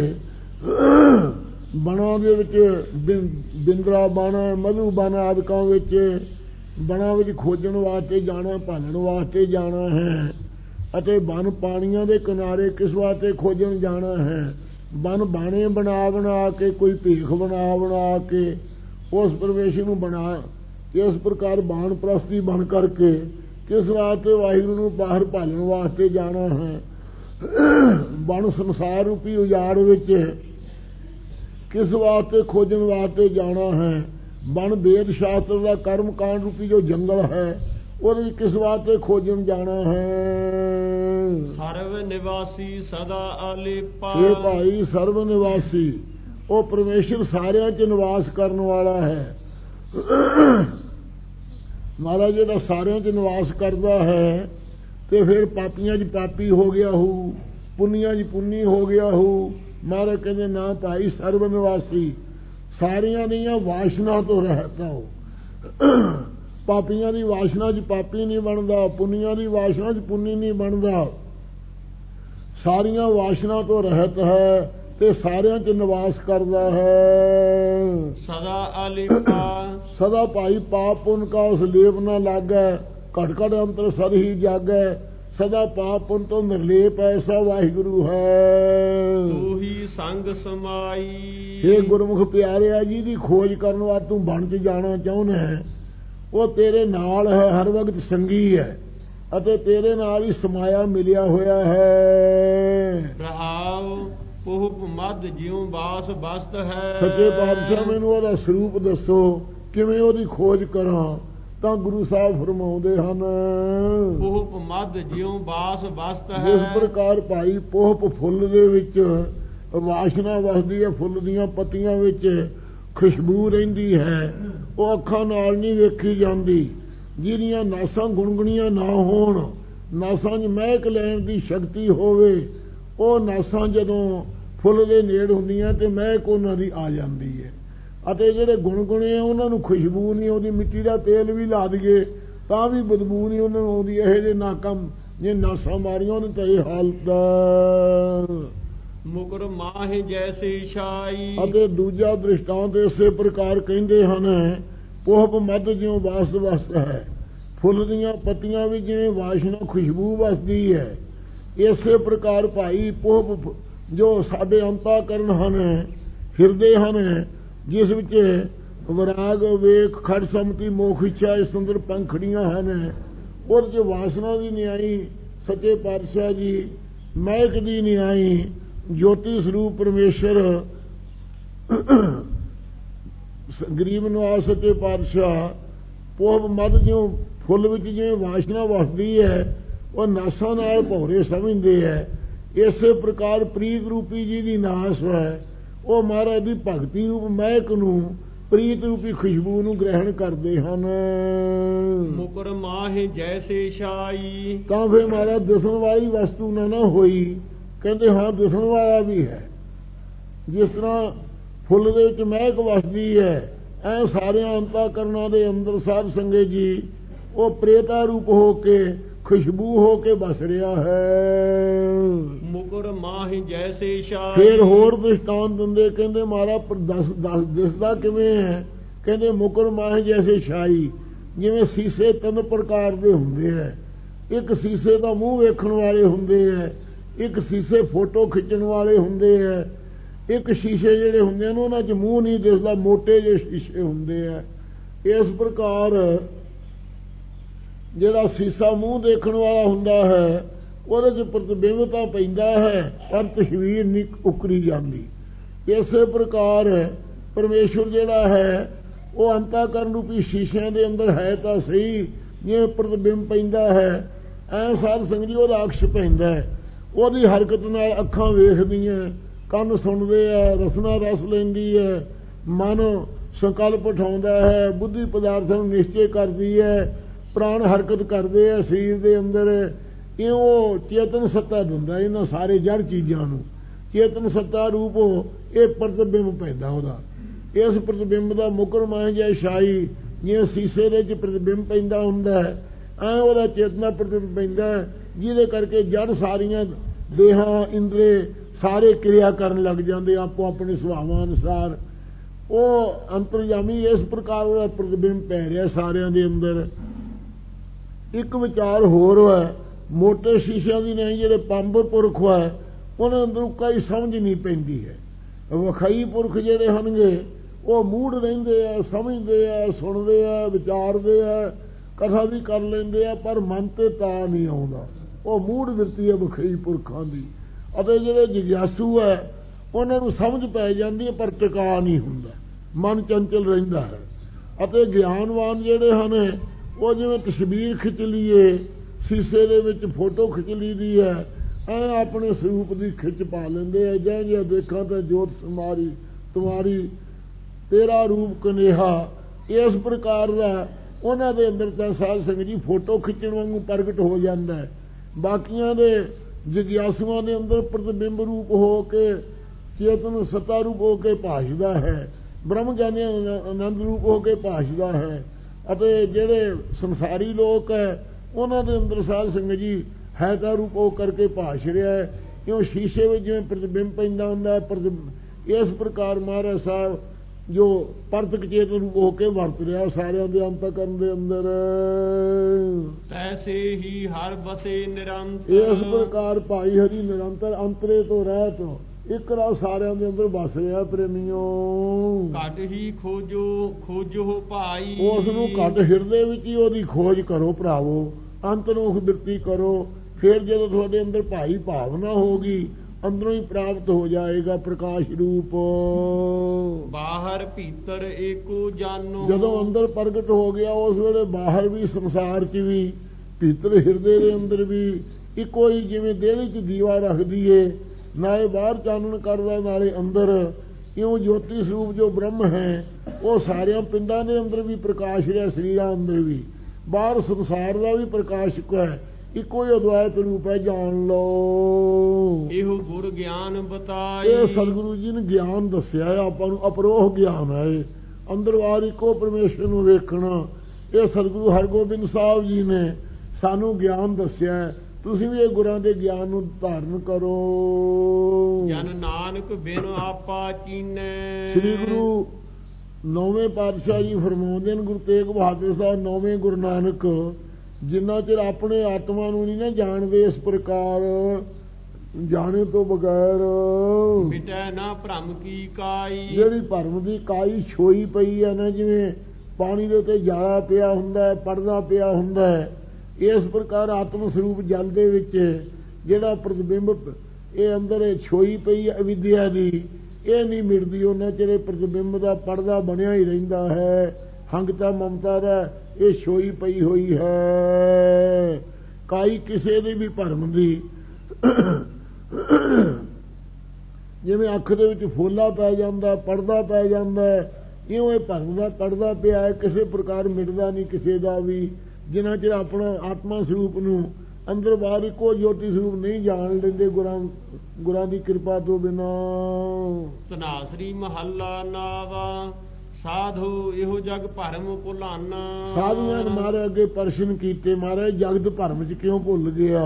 ਬਣਾ ਦੇ ਵਿੱਚ, ਬਿੰਦਰਾ ਬਣ, ਮਧੂ ਬਣ ਆਦਿਕਾਂ ਵਿੱਚ ਬਣਾ ਵਿੱਚ ਖੋਜਣ ਵਾਸਤੇ ਜਾਣਾ, ਭਾਲਣ ਵਾਸਤੇ ਜਾਣਾ ਹੈ। ਅਤੇ ਬਨ ਪਾਣੀਆਂ ਦੇ ਕਿਨਾਰੇ ਕਿਸ ਵਾਸਤੇ ਖੋਜਣ ਜਾਣਾ ਹੈ। ਬਨ ਬਾਣੇ ਬਣਾ ਬਣਾ ਕੇ, ਕੋਈ ਭੀਖ ਬਣਾ ਬਣਾ ਕੇ ਉਸ ਪਰਮੇਸ਼ਰ ਨੂੰ ਬਣਾ, ਇਸ ਪ੍ਰਕਾਰ ਬਾਣ ਪ੍ਰਸਤੀ ਬਣ ਕਰਕੇ ਕਿਸ ਵਾਸਤੇ ਵਾਹਿਗੁਰੂ ਨੂੰ ਬਾਹਰ ਭਾਲਣ ਵਾਸਤੇ ਜਾਣਾ ਹੈ। ਬਣ ਸੰਸਾਰ ਰੂਪੀ ਉਜਾੜ ਵਿੱਚ ਕਿਸ ਵਾਸਤੇ ਖੋਜਣ ਵਾਸਤੇ ਜਾਣਾ ਹੈ। ਬਣ ਵੇਦ ਸ਼ਾਸਤਰ ਦਾ ਕਰਮ ਕਾਂਡ ਰੂਪੀ ਜੋ ਜੰਗਲ ਹੈ, ਉਹਦੇ ਕਿਸ ਵਾਸਤੇ ਖੋਜਣ ਜਾਣਾ ਹੈ। ਸਰਵ ਨਿਵਾਸੀ ਸਦਾ ਆਲੇਪਾ। ਇਹ ਭਾਈ ਸਰਵ ਨਿਵਾਸੀ, ਉਹ ਪਰਮੇਸ਼ਰ ਸਾਰਿਆਂ 'ਚ ਨਿਵਾਸ ਕਰਨ ਵਾਲਾ ਹੈ। ਮਹਾਰਾਜ ਜਿਹੜਾ ਸਾਰਿਆਂ 'ਚ ਨਿਵਾਸ ਕਰਦਾ ਹੈ, ਤੇ ਫਿਰ ਪਾਪੀਆਂ 'ਚ ਪਾਪੀ ਹੋ ਗਿਆ ਹੋਊ, ਪੁੰਨੀਆਂ 'ਚ ਪੁੰਨੀ ਹੋ ਗਿਆ ਹੋਊ। ਮਹਾਰਾਜ ਕਹਿੰਦੇ ਨਾ ਭਾਈ, ਸਰਵ ਨਿਵਾਸੀ, ਸਾਰੀਆਂ ਦੀਆਂ ਵਾਸ਼ਨਾ ਤੋਂ ਰਹਿਤ ਹੋ। ਪਾਪੀਆਂ ਦੀ ਵਾਸ਼ਨਾ 'ਚ ਪਾਪੀ ਨਹੀਂ ਬਣਦਾ, ਪੁੰਨੀਆਂ ਦੀ ਵਾਸ਼ਨਾ 'ਚ ਪੁੰਨੀ ਨਹੀਂ ਬਣਦਾ। ਸਾਰੀਆਂ ਵਾਸ਼ਨਾ ਤੋਂ ਰਹਿਤ ਹੈ ਤੇ ਸਾਰਿਆਂ 'ਚ ਨਿਵਾਸ ਕਰਦਾ ਹੈ। ਸਦਾ ਆਲੇਪਾ। ਸਦਾ ਭਾਈ ਪਾਪ ਪੁੰਨ ਕਾ ਉਸ ਲੇਪ ਨਾ ਲਾਗੈ, ਘਟ ਘਟ ਅੰਤਰ ਸਦ ਹੀ ਜਾਗੈ। ਸਦਾ ਪਾਪ ਪੁੰਨ ਤੋਂ ਨਿਰਲੇਪ ਐਸਾ ਵਾਹਿਗੁਰੂ ਹੈ। ਤੂੰ ਹੀ ਸੰਗ ਸਮਾਈ। ਇਹ ਗੁਰਮੁਖ ਪਿਆਰਿਆ ਜੀ ਦੀ ਖੋਜ ਕਰਨ ਵਾਸਤੇ ਤੂੰ ਬਣ 'ਚ ਜਾਣਾ ਚਾਹੁੰਦਾ ਹੈ, ਉਹ ਤੇਰੇ ਨਾਲ ਹੈ, ਹਰ ਵਕਤ ਸੰਗੀ ਹੈ ਅਤੇ ਤੇਰੇ ਨਾਲ ਹੀ ਸਮਾਇਆ ਮਿਲਿਆ ਹੋਇਆ ਹੈ। ਰਹਾਉ ਪੋਹ ਮਦ ਜਿਉ ਬਾਸ ਬਸਤ ਹੈ। ਸੱਚੇ ਪਾਤਸ਼ਾਹ ਮੈਨੂੰ ਉਹਦਾ ਸਰੂਪ ਦੱਸੋ, ਕਿਵੇਂ ਉਹਦੀ ਖੋਜ ਕਰਾਂ। ਤਾਂ ਗੁਰੂ ਸਾਹਿਬ ਫਰਮਾਉਂਦੇ ਹਨ, ਪੋਹ ਮਦ ਜਿਉ ਬਾਸ ਬਸਤ ਹੈ। ਜਿਸ ਪ੍ਰਕਾਰ ਭਾਈ ਪੋਹਪ ਫੁੱਲ ਦੇ ਵਿੱਚ ਵਾਸ਼ਨਾ ਵਸਦੀ ਹੈ, ਫੁੱਲ ਦੀਆਂ ਪੱਤੀਆਂ ਵਿੱਚ ਖੁਸ਼ਬੂ ਰਹਿੰਦੀ ਹੈ, ਉਹ ਅੱਖਾਂ ਨਾਲ ਨਹੀਂ ਵੇਖੀ ਜਾਂਦੀ। ਜਿਹਦੀਆਂ ਨਾਸਾਂ ਗੁਣਗੁਣੀਆਂ ਨਾ ਹੋਣ, ਨਾਸਾਂ 'ਚ ਮਹਿਕ ਲੈਣ ਦੀ ਸ਼ਕਤੀ ਹੋਵੇ, ਉਹ ਨਾਸਾਂ ਜਦੋਂ ਫੁੱਲ ਦੇ ਨੇੜ ਹੁੰਦੀਆਂ ਤੇ ਮਹਿਕ ਉਹਨਾਂ ਦੀ ਆ ਜਾਂਦੀ ਹੈ। ਅਤੇ ਜਿਹੜੇ ਗੁਣਗੁਣੇ ਆ ਉਹਨਾਂ ਨੂੰ ਖੁਸ਼ਬੂ ਨਹੀਂ ਆਉਂਦੀ। ਮਿੱਟੀ ਦਾ ਤੇਲ ਵੀ ਲਾ ਦਈਏ ਤਾਂ ਵੀ ਬਦਬੂ ਨਹੀਂ ਉਹਨਾਂ ਨੂੰ ਆਉਂਦੀ। ਇਹੋ ਜਿਹੇ ਨਾਕਾਂ ਜੇ ਨਾਸਾਂ ਮਾਰੀਆਂ ਉਹਨੂੰ ਤਾਂ ਇਹ ਹਾਲਤ। ਮੁਕਰ ਮਾਹੇ ਜੈਸੇ ਛਾਈ। ਅਤੇ ਦੂਜਾ ਦ੍ਰਿਸ਼ਟਾਂਤ ਇਸੇ ਪ੍ਰਕਾਰ ਕਹਿੰਦੇ ਹਨ, ਪੋਹਪ ਮੱਧ ਜਿਉਂ ਵਾਸ ਵਸਤ ਹੈ। ਫੁੱਲ ਦੀਆਂ ਪੱਤੀਆਂ ਵੀ ਜਿਵੇਂ ਵਾਸ਼ਨਾ ਖੁਸ਼ਬੂ ਵਸਦੀ ਹੈ, ਇਸੇ ਪ੍ਰਕਾਰ ਭਾਈ ਪੋਹਪ ਜੋ ਸਾਡੇ ਅੰਤःਕਰਨ ਹਨ, ਹਿਰਦੇ ਹਨ, ਜਿਸ ਵਿੱਚ ਵਿਰਾਗ ਵੇਖ ਖੜ ਸਮਤੀ ਮੋਖ ਇੱਛਾ ਇਹ ਸੁੰਦਰ ਪੰਖੜੀਆਂ ਹਨ, ਉਹਦੇ 'ਚ ਵਾਸਨਾ ਦੀ ਨਿਆਈ ਸੱਚੇ ਪਾਤਸ਼ਾਹ ਜੀ, ਮਹਿਕ ਦੀ ਨਿਆਈ, ਜੋਤੀ ਸਰੂਪ ਪਰਮੇਸ਼ਰ ਗਰੀਬ ਨਿਵਾਸ ਸੱਚੇ ਪਾਤਸ਼ਾਹ ਪੋਹਪ ਮੱਧ ਜਿਉਂ ਫੁੱਲ ਵਿੱਚ ਜਿਵੇਂ ਵਾਸ਼ਨਾ ਵਸਦੀ ਹੈ, ਉਹ ਨਾਸਾਂ ਨਾਲ ਭੌਰੇ ਸਮਝਦੇ ਹੈ। ਇਸੇ ਪ੍ਰਕਾਰ ਪ੍ਰੀਤ ਰੂਪੀ ਜੀ ਦੀ ਨਾਸ ਹੈ, ਉਹ ਮਹਾਰਾਜ ਦੀ ਭਗਤੀ ਰੂਪ ਮਹਿਕ ਨੂੰ, ਪ੍ਰੀਤ ਰੂਪੀ ਖੁਸ਼ਬੂ ਨੂੰ ਗ੍ਰਹਿਣ ਕਰਦੇ ਹਨ। ਮੁਕਰ ਮਾਹੇ ਜੈਸੇ ਛਾਈ। ਤਾਂ ਫਿਰ ਮਹਾਰਾਜ ਦਿਸਣ ਵਾਲੀ ਵਸਤੂ ਨਾ ਨਾ ਹੋਈ। ਕਹਿੰਦੇ ਹਾਂ ਦਿਸਣ ਵਾਲਾ ਵੀ ਹੈ। ਜਿਸ ਤਰ੍ਹਾਂ ਫੁੱਲ ਦੇ ਵਿੱਚ ਮਹਿਕ ਵਸਦੀ ਹੈ, ਐ ਸਾਰਿਆਂ ਅੰਤःਕਰਨਾਂ ਦੇ ਅੰਦਰ ਸਾਧ ਸੰਗਤ ਜੀ ਉਹ ਪ੍ਰੇਤਾ ਰੂਪ ਹੋ ਕੇ ਖੁਸ਼ਬੂ ਹੋ ਕੇ ਬਸ ਰਿਹਾ ਹੈ। ਮੁਕਰ ਮਾਹਿ ਜੈਸੇ ਸ਼ਾਹੀ। ਫਿਰ ਹੋਰ ਦ੍ਰਿਸ਼ਟਾਂਤ ਦਿੰਦੇ, ਕਹਿੰਦੇ ਮਾਰਾ ਦਸ ਦਸ ਦਿਸਦਾ ਕਿਵੇਂ ਹੈ? ਕਹਿੰਦੇ ਮੁਕਰ ਮਾਹਿ ਜੈਸੇ ਸ਼ਾਹੀ, ਜਿਵੇਂ ਸੀਸੇ ਤਿੰਨ ਪ੍ਰਕਾਰ ਦੇ ਹੁੰਦੇ ਹੈ। ਇੱਕ ਸੀਸੇ ਦਾ ਮੂੰਹ ਵੇਖਣ ਵਾਲੇ ਹੁੰਦੇ ਹੈ, ਇੱਕ ਸੀਸੇ ਫੋਟੋ ਖਿੱਚਣ ਵਾਲੇ ਹੁੰਦੇ ਹੈ, ਇੱਕ ਸ਼ੀਸ਼ੇ ਜਿਹੜੇ ਹੁੰਦੇ ਨੇ ਉਹਨਾਂ 'ਚ ਮੂੰਹ ਨਹੀਂ ਦਿਸਦਾ, ਮੋਟੇ ਜਿਹੇ ਸ਼ੀਸ਼ੇ ਹੁੰਦੇ ਹੈ। ਇਸ ਪ੍ਰਕਾਰ ਜਿਹੜਾ ਸੀਸਾ ਮੂੰਹ ਦੇਖਣ ਵਾਲਾ ਹੁੰਦਾ ਹੈ ਉਹਦੇ 'ਚ ਪ੍ਰਤਿਬਿੰਬ ਤਾਂ ਪੈਂਦਾ ਹੈ ਪਰ ਤਸਵੀਰ ਨਹੀਂ ਉਕਰੀ ਜਾਂਦੀ। ਇਸੇ ਪ੍ਰਕਾਰ ਪਰਮੇਸ਼ਵਰ ਜਿਹੜਾ ਹੈ ਉਹ ਅੰਤःਕਰਨ ਰੂਪੀ ਸ਼ੀਸ਼ਿਆਂ ਦੇ ਅੰਦਰ ਹੈ ਤਾਂ ਸਹੀ, ਜਿਵੇਂ ਪ੍ਰਤਿਬਿੰਬ ਪੈਂਦਾ ਹੈ ਐਂ ਸਾਧ ਸੰਗਤ ਜੀ ਉਹਦਾ ਅਕਸ਼ ਪੈਂਦਾ ਹੈ। ਉਹਦੀ ਹਰਕਤ ਨਾਲ ਅੱਖਾਂ ਵੇਖਦੀਆਂ, ਕੰਨ ਸੁਣਦੇ ਆ, ਰਸਨਾ ਰਸ ਲੈਂਦੀ ਹੈ, ਮਨ ਸੰਕਲਪ ਉਠਾਉਂਦਾ ਹੈ, ਬੁੱਧੀ ਪਦਾਰਥਾਂ ਨੂੰ ਨਿਸ਼ਚੇ ਕਰਦੀ ਹੈ, ਪ੍ਰਾਣ ਹਰਕਤ ਕਰਦੇ ਆ ਸਰੀਰ ਦੇ ਅੰਦਰ। ਇਹ ਉਹ ਚੇਤਨ ਸੱਤਾ ਦਿੰਦਾ ਇਹਨਾਂ ਸਾਰੇ ਜੜ ਚੀਜ਼ਾਂ ਨੂੰ। ਚੇਤਨ ਸੱਤਾ ਰੂਪ ਇਹ ਪ੍ਰਤਿਬਿੰਬ ਪੈਂਦਾ ਉਹਦਾ। ਇਸ ਪ੍ਰਤਿਬਿੰਬ ਦਾ ਮੁਕਰ ਮਾਹਿ ਜੈ ਸ਼ਾਹੀ, ਜਿਵੇਂ ਸੀਸੇ ਦੇ 'ਚ ਪ੍ਰਤਿਬਿੰਬ ਪੈਂਦਾ ਹੁੰਦਾ ਹੈ ਐਂ ਉਹਦਾ ਚੇਤਨਾ ਪ੍ਰਤਿਬਿੰਬ ਪੈਂਦਾ, ਜਿਹਦੇ ਕਰਕੇ ਜੜ ਸਾਰੀਆਂ ਦੇਹਾਂ ਇੰਦਰੇ ਸਾਰੇ ਕਿਰਿਆ ਕਰਨ ਲੱਗ ਜਾਂਦੇ ਆਪੋ ਆਪਣੇ ਸੁਭਾਵਾਂ ਅਨੁਸਾਰ। ਉਹ ਅੰਤਰਜਾਮੀ ਇਸ ਪ੍ਰਕਾਰ ਦਾ ਪ੍ਰਤਿਬਿੰਬ ਪੈ ਰਿਹਾ ਸਾਰਿਆਂ ਦੇ ਅੰਦਰ। ਇੱਕ ਵਿਚਾਰ ਹੋਰ ਹੈ, ਮੋਟੇ ਸ਼ੀਸ਼ਿਆਂ ਦੀ ਨਹੀਂ, ਜਿਹੜੇ ਪੰਬ ਪੁਰਖ ਹੈ ਉਹਨਾਂ ਅੰਦਰੋਂ ਕਈ ਸਮਝ ਨਹੀਂ ਪੈਂਦੀ ਹੈ। ਵਖਾਈ ਪੁਰਖ ਜਿਹੜੇ ਹੋਣਗੇ ਉਹ ਮੂੜ ਰਹਿੰਦੇ ਆ, ਸਮਝਦੇ ਆ, ਸੁਣਦੇ ਆ, ਵਿਚਾਰਦੇ ਆ, ਕਥਾ ਵੀ ਕਰ ਲੈਂਦੇ ਆ, ਪਰ ਮਨ ਤੇ ਤਾਂ ਨਹੀਂ ਆਉਂਦਾ। ਉਹ ਮੂੜ ਵਿਰਤੀ ਹੈ ਵਖਾਈ ਪੁਰਖਾਂ ਦੀ। ਅਤੇ ਜਿਹੜੇ ਜਿਗਿਆਸੂ ਹੈ ਉਹਨਾਂ ਨੂੰ ਸਮਝ ਪੈ ਜਾਂਦੀ ਹੈ ਪਰ ਟਿਕਾ ਨਹੀਂ ਹੁੰਦਾ, ਮਨ ਚੰਚਲ ਰਹਿੰਦਾ ਹੈ। ਅਤੇ ਗਿਆਨਵਾਨ ਜਿਹੜੇ ਹਨ ਉਹ ਜਿਵੇਂ ਤਸਵੀਰ ਖਿੱਚ ਲਈਏ, ਸੀਸੇ ਦੇ ਵਿੱਚ ਫੋਟੋ ਖਿੱਚ ਲਈਦੀ ਹੈ, ਐ ਆਪਣੇ ਸਰੂਪ ਦੀ ਖਿੱਚ ਪਾ ਲੈਂਦੇ ਆ। ਜੈ ਜੈ ਦੇਖਾਂ ਤਾਂ ਜੋਤ ਸਮਾਰੀ ਤੁਮਾਰੀ ਤੇਰਾ ਰੂਪ ਕਨੇਹਾ। ਇਸ ਪ੍ਰਕਾਰ ਦਾ ਉਹਨਾਂ ਦੇ ਅੰਦਰ ਤਾਂ ਸਾਧ ਸੰਗਤ ਜੀ ਫੋਟੋ ਖਿੱਚਣ ਵਾਂਗੂ ਪ੍ਰਗਟ ਹੋ ਜਾਂਦਾ ਹੈ। ਬਾਕੀਆਂ ਦੇ ਜਿਗਿਆਸੂਆਂ ਦੇ ਅੰਦਰ ਪ੍ਰਤਿਬਿੰਬ ਰੂਪ ਹੋ ਕੇ, ਚੇਤਨ ਸੱਤਾ ਰੂਪ ਹੋ ਕੇ ਭਾਸ਼ਦਾ ਹੈ, ਬ੍ਰਹਮ ਗਿਆਨੀਆਂ ਆਨੰਦ ਰੂਪ ਹੋ ਕੇ ਭਾਸ਼ਦਾ ਹੈ। ਅਤੇ ਜਿਹੜੇ ਸੰਸਾਰੀ ਲੋਕ ਹੈ ਉਹਨਾਂ ਦੇ ਅੰਦਰ ਸਾਧ ਸੰਗਤ ਜੀ ਹੈ ਤਾਂ ਰੂਪ ਉਹ ਕਰਕੇ ਭਾਸ਼ ਰਿਹਾ ਹੈ। ਕਿਉਂ ਸ਼ੀਸ਼ੇ ਵਿੱਚ ਜਿਵੇਂ ਪ੍ਰਤਿਬਿੰਬ ਪੈਂਦਾ ਹੁੰਦਾ ਹੈ, ਇਸ ਪ੍ਰਕਾਰ ਮਹਾਰਾਜ ਸਾਹਿਬ ਜੋ ਪਰਤਕ ਚੇਤਨ ਰੂਪ ਹੋ ਕੇ ਵਰਤ ਰਿਹਾ ਸਾਰਿਆਂ ਦੇ ਅੰਤਕਰਨ ਦੇ ਅੰਦਰ। ਐਸੇ ਹੀ ਹਰ ਬਸੇ ਨਿਰੰਤਰ। ਇਸ ਪ੍ਰਕਾਰ ਭਾਈ ਹਰੀ ਨਿਰੰਤਰ ਅੰਤਰੇ ਤੋਂ ਰਹਿਤ ਇੱਕ ਰਾਹ ਸਾਰਿਆਂ ਦੇ ਅੰਦਰ ਵਸ ਰਿਹਾ। ਪ੍ਰੇਮੀਓ ਘਟ ਹੀ ਖੋਜੋ ਖੋਜੋ ਭਾਈ, ਉਸ ਨੂੰ ਘਟ ਹਿਰਦੇ ਵਿੱਚ ਹੀ ਉਹਦੀ ਖੋਜ ਕਰੋ ਭਰਾਵੋ, ਅੰਤਰਮੁਖ ਬਿਰਤੀ ਕਰੋ। ਫਿਰ ਜਦੋਂ ਤੁਹਾਡੇ ਅੰਦਰ ਭਾਈ ਭਾਵਨਾ ਹੋਗੀ ਅੰਦਰੋਂ ਹੀ ਪ੍ਰਾਪਤ ਹੋ ਜਾਏਗਾ ਪ੍ਰਕਾਸ਼ ਰੂਪ। ਬਾਹਰ ਭੀਤਰ ਏਕੋ ਜਾਨੋ। ਜਦੋਂ ਅੰਦਰ ਪ੍ਰਗਟ ਹੋ ਗਿਆ ਉਸ ਵੇਲੇ ਬਾਹਰ ਵੀ ਸੰਸਾਰ 'ਚ ਵੀ ਭੀਤਰ ਹਿਰਦੇ ਦੇ ਅੰਦਰ ਵੀ ਇੱਕੋ ਹੀ, ਜਿਵੇਂ ਦੇਹਲੀ 'ਚ ਦੀਵਾ ਰੱਖਦੀ ਏ, ਨਾਲੇ ਬਾਹਰ ਚਾਨਣ ਕਰਦਾ ਨਾਲੇ ਅੰਦਰ। ਇਉਂ ਜੋਤੀ ਸਰੂਪ ਜੋ ਬ੍ਰਹਮ ਹੈ ਉਹ ਸਾਰਿਆਂ ਪਿੰਡਾਂ ਦੇ ਅੰਦਰ ਵੀ ਪ੍ਰਕਾਸ਼ ਰਿਹਾ, ਸਰੀਰਾਂ ਅੰਦਰ ਵੀ, ਬਾਹਰ ਸੰਸਾਰ ਦਾ ਵੀ ਪ੍ਰਕਾਸ਼ਕ ਹੈ। ਇੱਕੋ ਹੀ ਅਦਵੈਤ ਰੂਪ ਹੈ, ਜਾਣ ਲਓ। ਇਹੋ ਗੁਰ ਗਿਆਨ ਬਤਾਈ। ਇਹ ਸਤਿਗੁਰੂ ਜੀ ਨੇ ਗਿਆਨ ਦੱਸਿਆ ਹੈ ਆਪਾਂ ਨੂੰ, ਅਪਰੋਹ ਗਿਆਨ ਹੈ ਇਹ। ਅੰਦਰ ਬਾਹਰ ਇੱਕੋ ਪਰਮੇਸ਼ਰ ਨੂੰ ਵੇਖਣਾ, ਇਹ ਸਤਿਗੁਰੂ ਹਰਗੋਬਿੰਦ ਸਾਹਿਬ ਜੀ ਨੇ ਸਾਨੂੰ ਗਿਆਨ ਦੱਸਿਆ ਹੈ। ਤੁਸੀਂ ਵੀ ਇਹ ਗੁਰਾਂ ਦੇ ਗਿਆਨ ਨੂੰ ਧਾਰਨ ਕਰੋ। ਜਨ ਨਾਨਕ ਬਿਨ ਆਪਾ ਚੀਨੈ। ਸ੍ਰੀ ਗੁਰੂ ਨੌਵੇਂ ਪਾਤਸ਼ਾਹ ਜੀ ਫਰਮਾਉਂਦੇ ਨੇ, ਗੁਰੂ ਤੇਗ ਬਹਾਦਰ ਸਾਹਿਬ ਨੌਵੇਂ ਗੁਰੂ ਨਾਨਕ, ਜਿੰਨਾ ਚਿਰ ਆਪਣੇ ਆਤਮਾ ਨੂੰ ਨਹੀਂ ਨਾ ਜਾਣਦੇ ਇਸ ਪ੍ਰਕਾਰ, ਜਾਣੇ ਤੋਂ ਬਗੈਰ ਮਿਟੈ ਨਾ ਭਰਮ ਕੀ ਕਾਈ। ਜਿਹੜੀ ਭਰਮ ਦੀ ਕਾਈ ਛੋਈ ਪਈ ਹੈ ਨਾ, ਜਿਵੇਂ ਪਾਣੀ ਦੇ ਉੱਤੇ ਜਾਲਾ ਪਿਆ ਹੁੰਦਾ ਹੈ, ਪੜਦਾ ਪਿਆ ਹੁੰਦਾ ਹੈ, ਇਸ ਪ੍ਰਕਾਰ ਆਤਮ ਸਰੂਪ ਜਲ ਦੇ ਵਿੱਚ ਜਿਹੜਾ ਪ੍ਰਤਿਬਿੰਬ ਇਹ ਅੰਦਰ ਛੋਈ ਪਈ ਅਵਿਦਿਆ ਦੀ, ਇਹ ਨਹੀਂ ਮਿਟਦੀ ਉਹਨਾਂ ਚਿਰ ਪ੍ਰਤਿਬਿੰਬ ਦਾ ਪੜਦਾ ਬਣਿਆ ਹੀ ਰਹਿੰਦਾ ਹੈ। ਹੰਗਤਾ ਮਮਤਾ ਦਾ ਇਹ ਛੋਈ ਪਈ ਹੋਈ ਹੈ। ਕਾਈ ਕਿਸੇ ਦੀ ਵੀ ਭਰਮ ਦੀ, ਜਿਵੇਂ ਅੱਖ ਦੇ ਵਿੱਚ ਫੋਲਾ ਪੈ ਜਾਂਦਾ, ਪੜਦਾ ਪੈ ਜਾਂਦਾ, ਇਉਂ ਇਹ ਭਰਮ ਦਾ ਪੜਦਾ ਪਿਆ ਹੈ, ਕਿਸੇ ਪ੍ਰਕਾਰ ਮਿਟਦਾ ਨਹੀਂ ਕਿਸੇ ਦਾ ਵੀ। ਜਿਨ੍ਹਾਂ ਚਿਰ ਆਪਣਾ ਆਤਮਾ ਸਰੂਪ ਨੂੰ ਅੰਦਰ ਬਾਹਰ ਇੱਕੋ ਜੋਤੀ ਸਰੂਪ ਨਹੀਂ ਜਾਣ ਲੈਂਦੇ ਗੁਰਾਂ ਗੁਰਾਂ ਦੀ ਕਿਰਪਾ ਤੋਂ ਬਿਨਾਂ। ਧਨਾਸਰੀ ਮਹੱਲਾ ਨਾਵਾ। ਸਾਧੂ ਇਹੋ ਜਗ ਭਰਮ ਭੁਲਾਨਾ। ਸਾਧੂਆਂ ਨੇ ਮਾਰੇ ਅੱਗੇ ਪ੍ਰਸ਼ਨ ਕੀਤੇ, ਮਾਰੇ ਜਗਤ ਭਰਮ ਚ ਕਿਉਂ ਭੁੱਲ ਗਿਆ?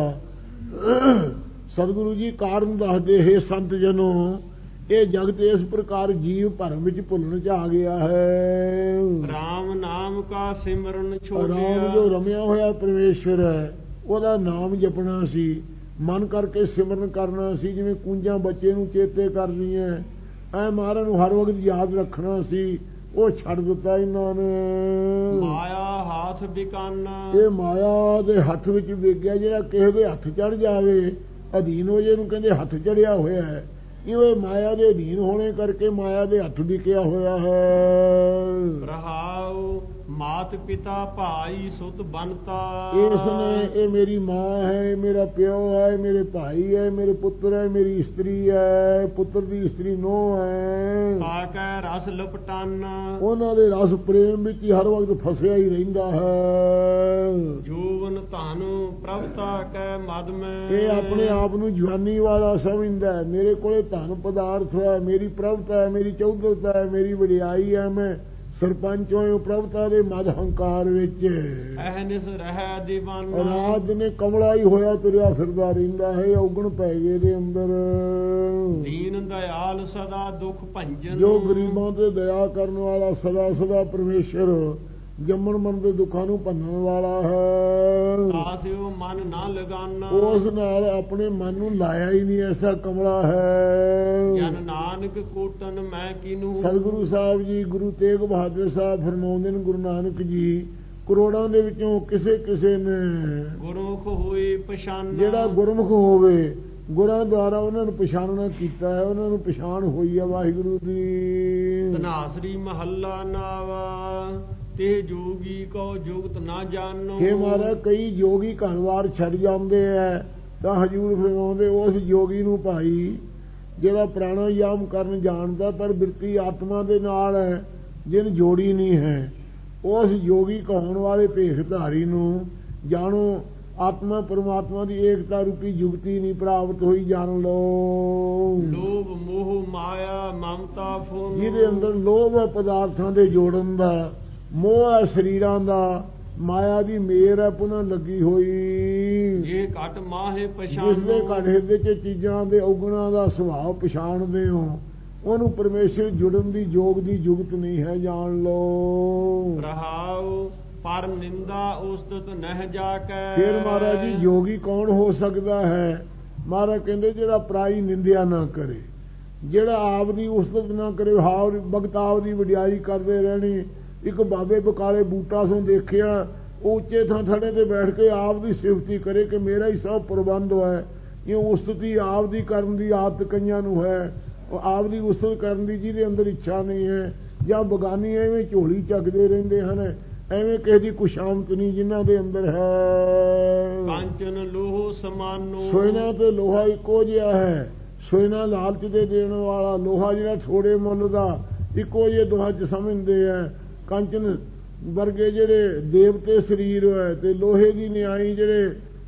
ਸਤਿਗੁਰੂ ਜੀ ਕਾਰਨ ਦੱਸਦੇ, ਹੈ ਸੰਤ ਜਨੋ, ਇਹ ਜਗਤ ਇਸ ਪ੍ਰਕਾਰ ਜੀਵ ਭਰਮ ਵਿੱਚ ਭੁੱਲਣ ਚ ਆ ਗਿਆ ਹੈ। ਰਾਮ ਨਾਮ ਕਾ ਸਿਮਰਨ ਛੋੜਿਆ। ਰਾਮ ਜੋ ਰਮਿਆ ਹੋਇਆ ਪਰਮੇਸ਼ਰ ਹੈ, ਉਹਦਾ ਨਾਮ ਜਪਣਾ ਸੀ, ਮਨ ਕਰਕੇ ਸਿਮਰਨ ਕਰਨਾ ਸੀ, ਜਿਵੇਂ ਕੂੰਜਾਂ ਬੱਚੇ ਨੂੰ ਚੇਤੇ ਕਰਨੀਆਂ, ਐ ਮਹਾਰਾਜ ਨੂੰ ਹਰ ਵਕਤ ਯਾਦ ਰੱਖਣਾ ਸੀ, ਉਹ ਛੱਡ ਦਿੱਤਾ ਇਹਨਾਂ ਨੇ। ਮਾਇਆ ਹੱਥ ਬਿਕਾਨਾ। ਇਹ ਮਾਇਆ ਦੇ ਹੱਥ ਵਿੱਚ ਵਿਕ ਗਿਆ। ਜਿਹੜਾ ਕਿਸੇ ਦੇ ਹੱਥ ਚੜ ਜਾਵੇ, ਅਧੀਨ ਹੋ ਜੇ ਨੂੰ ਕਹਿੰਦੇ ਹੱਥ ਚੜਿਆ ਹੋਇਆ ਹੈ। ਇਹ ਮਾਇਆ ਦੇ ਅਧੀਨ ਹੋਣੇ ਕਰਕੇ ਮਾਇਆ ਦੇ ਹੱਥ ਵਿਕਿਆ ਹੋਇਆ ਹੈ। ਰਹਾਉ ਮਾਤ ਪਿਤਾ ਭਾਈ ਸੁਤ ਬਨਤਾ। ਇਸ ਨੇ, ਇਹ ਮੇਰੀ ਮਾਂ ਹੈ, ਇਹ ਮੇਰਾ ਪਿਓ ਹੈ, ਮੇਰੇ ਭਾਈ ਹੈ, ਮੇਰੇ ਪੁੱਤਰ ਹੈ, ਮੇਰੀ ਇਸਤਰੀ ਹੈ, ਪੁੱਤਰ ਦੀ ਇਸਤਰੀ ਨੂੰਹ ਹੈ। ਪਾਕੈ ਰਸ ਲਪਟਾਨਾ। ਉਹਨਾਂ ਦੇ ਰਸ ਪ੍ਰੇਮ ਵਿੱਚ ਹੀ ਹਰ ਵਕਤ ਫਸਿਆ ਹੀ ਰਹਿੰਦਾ ਹੈ। ਜੂਵਨ ਧਨ ਪ੍ਰਭਤਾ ਕੈ ਮਦ ਮੈਂ। ਇਹ ਆਪਣੇ ਆਪ ਨੂੰ ਜਵਾਨੀ ਵਾਲਾ ਸਮਝਦਾ ਹੈ। ਮੇਰੇ ਕੋਲੇ ਧਨ ਪਦਾਰਥ ਹੈ, ਮੇਰੀ ਪ੍ਰਭਤਾ ਹੈ, ਮੇਰੀ ਚੌਧਰਤਾ ਹੈ, ਮੇਰੀ ਵਡਿਆਈ ਹੈ, ਮੈਂ ਸਰਪੰਚ ਹੋਏ ਪ੍ਰਭਤਾ ਦੇ ਮਦ ਹੰਕਾਰ ਵਿੱਚ। ਅਹਨਿਸ ਰਹਿ ਦੀਵਾਨਾ। ਰਾਤ ਨੇ ਕਮਲਾ ਹੀ ਹੋਇਆ ਤੁਰਿਆ ਫਿਰਦਾ ਰਹਿੰਦਾ ਹੈ। ਔਗਣ ਪੈ ਗਏ ਦੇ ਅੰਦਰ। ਦੀਨ ਦਇਆਲ ਸਦਾ ਦੁਖ ਭੰਜਨ। ਜੋ ਗਰੀਬਾਂ ਤੇ ਦਇਆ ਕਰਨ ਵਾਲਾ ਸਦਾ ਸਦਾ ਪਰਮੇਸ਼ਰ ਜੰਮਣ ਮਰਨ ਦੇ ਦੁੱਖਾਂ ਨੂੰ ਭੰਨਣ ਵਾਲਾ ਹੈ। ਆਸਿਓ ਮਨ ਨਾ ਲਗਾਨਾ। ਉਸ ਨਾਲ ਆਪਣੇ ਮਨ ਨੂੰ ਲਾਇਆ ਹੀ ਨਹੀਂ, ਐਸਾ ਕਮਲਾ ਹੈ। ਜਨ ਨਾਨਕ ਕੋਟਨ ਮੈਂ ਕਿਨੂੰ। ਸਤਿਗੁਰੂ ਸਾਹਿਬ ਜੀ, ਗੁਰੂ ਤੇਗ ਬਹਾਦਰ ਸਾਹਿਬ ਫਰਮਾਉਂਦੇ ਨੇ, ਗੁਰੂ ਨਾਨਕ ਜੀ ਕਰੋੜਾਂ ਦੇ ਵਿੱਚੋਂ ਕਿਸੇ ਕਿਸੇ ਨੇ ਗੁਰਮੁਖ ਹੋਏ ਪਛਾਨ। ਜਿਹੜਾ ਗੁਰਮੁਖ ਹੋਵੇ, ਗੁਰਾਂ ਦੁਆਰਾ ਉਹਨਾਂ ਨੂੰ ਪਛਾਣਨਾ ਕੀਤਾ ਹੈ, ਉਹਨਾਂ ਨੂੰ ਪਛਾਣ ਹੋਈ ਹੈ ਵਾਹਿਗੁਰੂ ਦੀ। ਧਨਾਸਰੀ ਮਹੱਲਾ ਨਾਵਾ ਤੇ ਜੋਗੀ ਕੋ ਜੁਗਤ ਨਾ ਜਾਣੋ। हे ਮਹਾਰਾਜ, ਕਈ ਜੋਗੀ ਘਰਵਾਰ ਛੱਡ ਜਾਂਦੇ ਐ ਤਾਂ ਹਜੂਰ ਫਰਮਾਉਂਦੇ, ਉਸ ਜੋਗੀ ਨੂੰ ਭਾਈ ਜਿਹੜਾ ਪ੍ਰਾਣਾਯਾਮ ਕਰਨ ਜਾਣਦਾ ਪਰ ਬਿਰਤੀ ਆਤਮਾ ਦੇ ਨਾਲ ਹੈ, ਜਿਨ ਜੋੜੀ ਨਹੀਂ ਹੈ, ਉਸ ਜੋਗੀ ਕਹਾਉਣ ਵਾਲੇ ਭੇਖਧਾਰੀ ਨੂੰ ਜਾਣੋ ਆਤਮਾ ਪਰਮਾਤਮਾ ਦੀ ਏਕਤਾ ਰੂਪੀ ਜੁਗਤੀ ਨਹੀਂ ਪ੍ਰਾਪਤ ਹੋਈ, ਜਾਣ ਲਓ। ਲੋਭ ਮੋਹ ਮਾਇਆ ਮਮਤਾ ਫੋਨ। ਜਿਹਦੇ ਅੰਦਰ ਲੋਭ ਹੈ ਪਦਾਰਥਾਂ ਦੇ ਜੋੜਨ ਦਾ, ਮੋਹ ਹੈ ਸਰੀਰਾਂ ਦਾ, ਮਾਇਆ ਦੀ ਮੇਰ ਹੈ ਪੁਨः ਲੱਗੀ ਹੋਈ। ਜੇ ਘਟ ਮਾਹੇ ਪਛਾਣੋ। ਜਿਸ ਦੇ ਘਟ ਹਿਰਦੇ ਚ ਚੀਜ਼ਾਂ ਦੇ ਔਗਣਾਂ ਦਾ ਸੁਭਾਅ ਪਛਾਣਦੇ ਹੋ, ਉਹਨੂੰ ਪਰਮੇਸ਼ਰ ਜੁੜਨ ਦੀ ਯੋਗ ਦੀ ਜੁਗਤ ਨਹੀਂ ਹੈ, ਜਾਣ ਲਓ। ਰਹਾਉ ਪਰ ਨਿੰਦਾ ਉਸਤਤ ਨਹਿ ਜਾ ਕੇ। ਫਿਰ ਮਹਾਰਾਜ ਜੀ ਯੋਗੀ ਕੌਣ ਹੋ ਸਕਦਾ ਹੈ? ਮਹਾਰਾਜ ਕਹਿੰਦੇ ਜਿਹੜਾ ਪਰਾਈ ਨਿੰਦਿਆ ਨਾ ਕਰੇ, ਜਿਹੜਾ ਆਪ ਦੀ ਉਸਤਤ ਨਾ ਕਰੇ, ਹਾਵ ਬਗਤਾਵ ਦੀ ਵਡਿਆਈ ਕਰਦੇ ਰਹਿਣੀ। ਇੱਕ ਬਾਬੇ ਬਕਾਲੇ ਬੂਟਾ ਸੋਂ ਦੇਖਿਆ, ਉਹ ਉੱਚੇ ਥਾਂ ਥੜੇ ਤੇ ਬੈਠ ਕੇ ਆਪ ਦੀ ਸਿਫਤੀ ਕਰੇ ਕਿ ਮੇਰਾ ਹੀ ਸਭ ਪ੍ਰਬੰਧ ਹੈ। ਇਹ ਉਸਤਤੀ ਆਪ ਦੀ ਕਰਨ ਦੀ ਆਦਤ ਕਈਆਂ ਨੂੰ ਹੈ, ਆਪ ਦੀ ਉਸਤਤ ਕਰਨ ਦੀ ਜਿਹਦੇ ਅੰਦਰ ਇੱਛਾ ਨਹੀਂ ਹੈ, ਜਾਂ ਬਗਾਨੀ ਐਵੇਂ ਝੋਲੀ ਚੱਕਦੇ ਰਹਿੰਦੇ ਹਨ, ਐਵੇਂ ਕਿਸੇ ਦੀ ਕੁਸ਼ਾਮਤ ਨਹੀਂ ਜਿਨ੍ਹਾਂ ਦੇ ਅੰਦਰ ਹੈ। ਕਾਂਚਨ ਲੋਹ ਸਮਾਨੋ। ਸੋਨਾ ਤੇ ਲੋਹਾ ਇੱਕੋ ਜਿਹਾ ਹੈ। ਸੋਨਾ ਲਾਲਚ ਦੇ ਦੇਣ ਵਾਲਾ, ਲੋਹਾ ਜਿਹੜਾ ਥੋੜੇ ਮੁੱਲ ਦਾ, ਇੱਕੋ ਜਿਹੇ ਦੋਹਾਂ ਚ ਸਮਝਦੇ ਆ। ਕੰਚਨ ਵਰਗੇ ਜਿਹੜੇ ਦੇਵਤੇ ਸਰੀਰ ਹੈ ਤੇ ਲੋਹੇ ਦੀ ਨਿਆਈ ਜਿਹੜੇ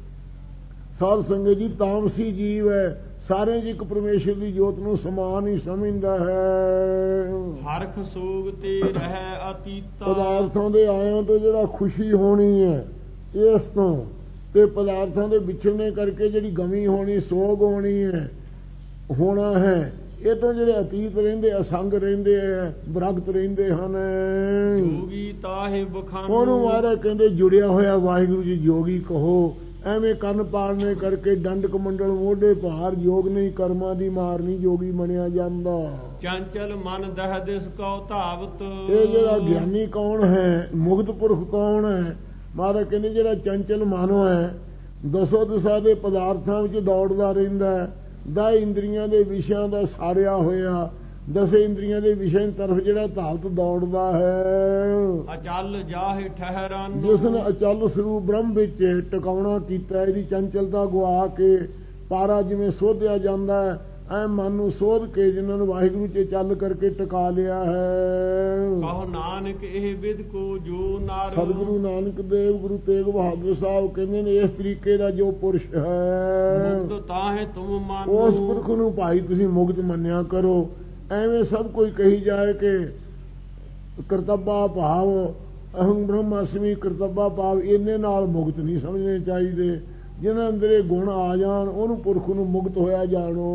ਸਾਧ ਸੰਗਤ ਜੀ ਤਾਮਸੀ ਜੀਵ ਹੈ, ਸਾਰੇ ਜੀ ਇੱਕ ਪਰਮੇਸ਼ਰ ਦੀ ਜੋਤ ਨੂੰ ਸਮਾਨ ਹੀ ਸਮਝਦਾ ਹੈ। ਹਰਖ ਸੋਗ ਤੇ ਰਹਿ ਅਤੀਤਾ। ਪਦਾਰਥਾਂ ਦੇ ਆਇਆਂ ਤੋਂ ਜਿਹੜਾ ਖੁਸ਼ੀ ਹੋਣੀ ਹੈ ਇਸ ਤੋਂ, ਤੇ ਪਦਾਰਥਾਂ ਦੇ ਵਿਛੜਨੇ ਕਰਕੇ ਜਿਹੜੀ ਗਮੀ ਹੋਣੀ, ਸੋਗ ਹੋਣੀ ਹੈ, ਹੋਣਾ ਹੈ, ਇਹ ਤੋਂ ਜਿਹੜੇ ਅਤੀਤ ਰਹਿੰਦੇ, ਅਸੰਗ ਰਹਿੰਦੇ ਆ, ਬਰਗਤ ਰਹਿੰਦੇ ਹਨ। ਜੋਗੀ ਤਾਹੇ ਬਖਾਨੋ। ਉਹਨੂੰ ਮਹਾਰਾਜ ਕਹਿੰਦੇ ਜੁੜਿਆ ਹੋਇਆ ਵਾਹਿਗੁਰੂ ਜੀ ਜੋਗੀ ਕਹੋ। ਐਵੇਂ ਕੰਨ ਪਾੜਨੇ ਕਰਕੇ ਡੰਡਕ ਮੰਡਲ ਮੋਢੇ ਭਾਰ, ਯੋਗ ਨਹੀਂ ਕਰਮਾਂ ਦੀ ਮਾਰ ਨਹੀਂ ਜੋਗੀ ਬਣਿਆ ਜਾਂਦਾ। ਚੰਚਲ ਮਨ ਦਹ ਦਿਸ ਕਉ ਧਾਵਤ। ਇਹ ਜਿਹੜਾ ਗਿਆਨੀ ਕੌਣ ਹੈ, ਮੁਕਤ ਪੁਰਖ ਕੌਣ ਹੈ? ਮਹਾਰਾਜ ਕਹਿੰਦੇ ਜਿਹੜਾ ਚੰਚਲ ਮਨ ਹੈ, ਦਸੋ ਦਸਾ ਦੇ ਪਦਾਰਥਾਂ ਵਿੱਚ ਦੌੜਦਾ ਰਹਿੰਦਾ ਹੈ, ਦਾ ਇੰਦਰੀਆਂ ਦੇ ਵਿਸ਼ਿਆਂ ਦਾ ਸਾਰਿਆ ਹੋਇਆ, ਦਸੇ ਇੰਦਰੀਆਂ ਦੇ ਵਿਸ਼ੇ ਤਰਫ ਜਿਹੜਾ ਧਾਵਤ ਦੌੜਦਾ ਹੈ। ਅਚਲ ਜਾਹੇ ਠਹਿਰਨ। ਜਿਸ ਨੇ ਅਚਲ ਸਰੂਪ ਬ੍ਰਹਮ ਵਿੱਚ ਟਿਕਾਉਣਾ ਕੀਤਾ, ਇਹਦੀ ਚੰਚਲਤਾ ਗਵਾ ਕੇ ਪਾਰਾ ਜਿਵੇਂ ਸੋਧਿਆ ਜਾਂਦਾ ਹੈ, ਐ ਮਨ ਨੂੰ ਸੋਧ ਕੇ ਜਿਨ੍ਹਾਂ ਨੂੰ ਵਾਹਿਗੁਰੂ ਚ ਚੱਲ ਕਰਕੇ ਟਿਕਾ ਲਿਆ ਹੈ। ਕਹੋ ਨਾਨਕ ਇਹ ਵਿਦ ਕੋ ਜੋ ਨਾਰ। ਸਤਿਗੁਰੂ ਨਾਨਕ ਦੇਵ ਗੁਰੂ ਤੇਗ ਬਹਾਦਰ ਸਾਹਿਬ ਕਹਿੰਦੇ ਨੇ, ਇਸ ਤਰੀਕੇ ਦਾ ਜੋ ਪੁਰਸ਼ ਹੈ, ਮੁਕਤ ਤਾਹੇ ਤੁਮ ਮਾਨੋ। ਉਸ ਪੁਰਖ ਨੂੰ ਭਾਈ ਤੁਸੀਂ ਮੁਕਤ ਮੰਨਿਆ ਕਰੋ। ਐਵੇਂ ਸਭ ਕੋਈ ਕਹੀ ਜਾਏ ਕਿ ਕਰਤੱਬਾ ਭਾਵ ਅਹੰ ਬ੍ਰਹਮਾਸਮੀ ਕਰਤੱਬਾ ਭਾਵ ਇਹਨੇ ਨਾਲ ਮੁਕਤ ਨਹੀਂ ਸਮਝਣੇ ਚਾਹੀਦੇ। ਜਿਹਨਾਂ ਅੰਦਰੇ ਗੁਣ ਆ ਜਾਣ ਉਹਨੂੰ ਪੁਰਖ ਨੂੰ ਮੁਕਤ ਹੋਇਆ ਜਾਣੋ।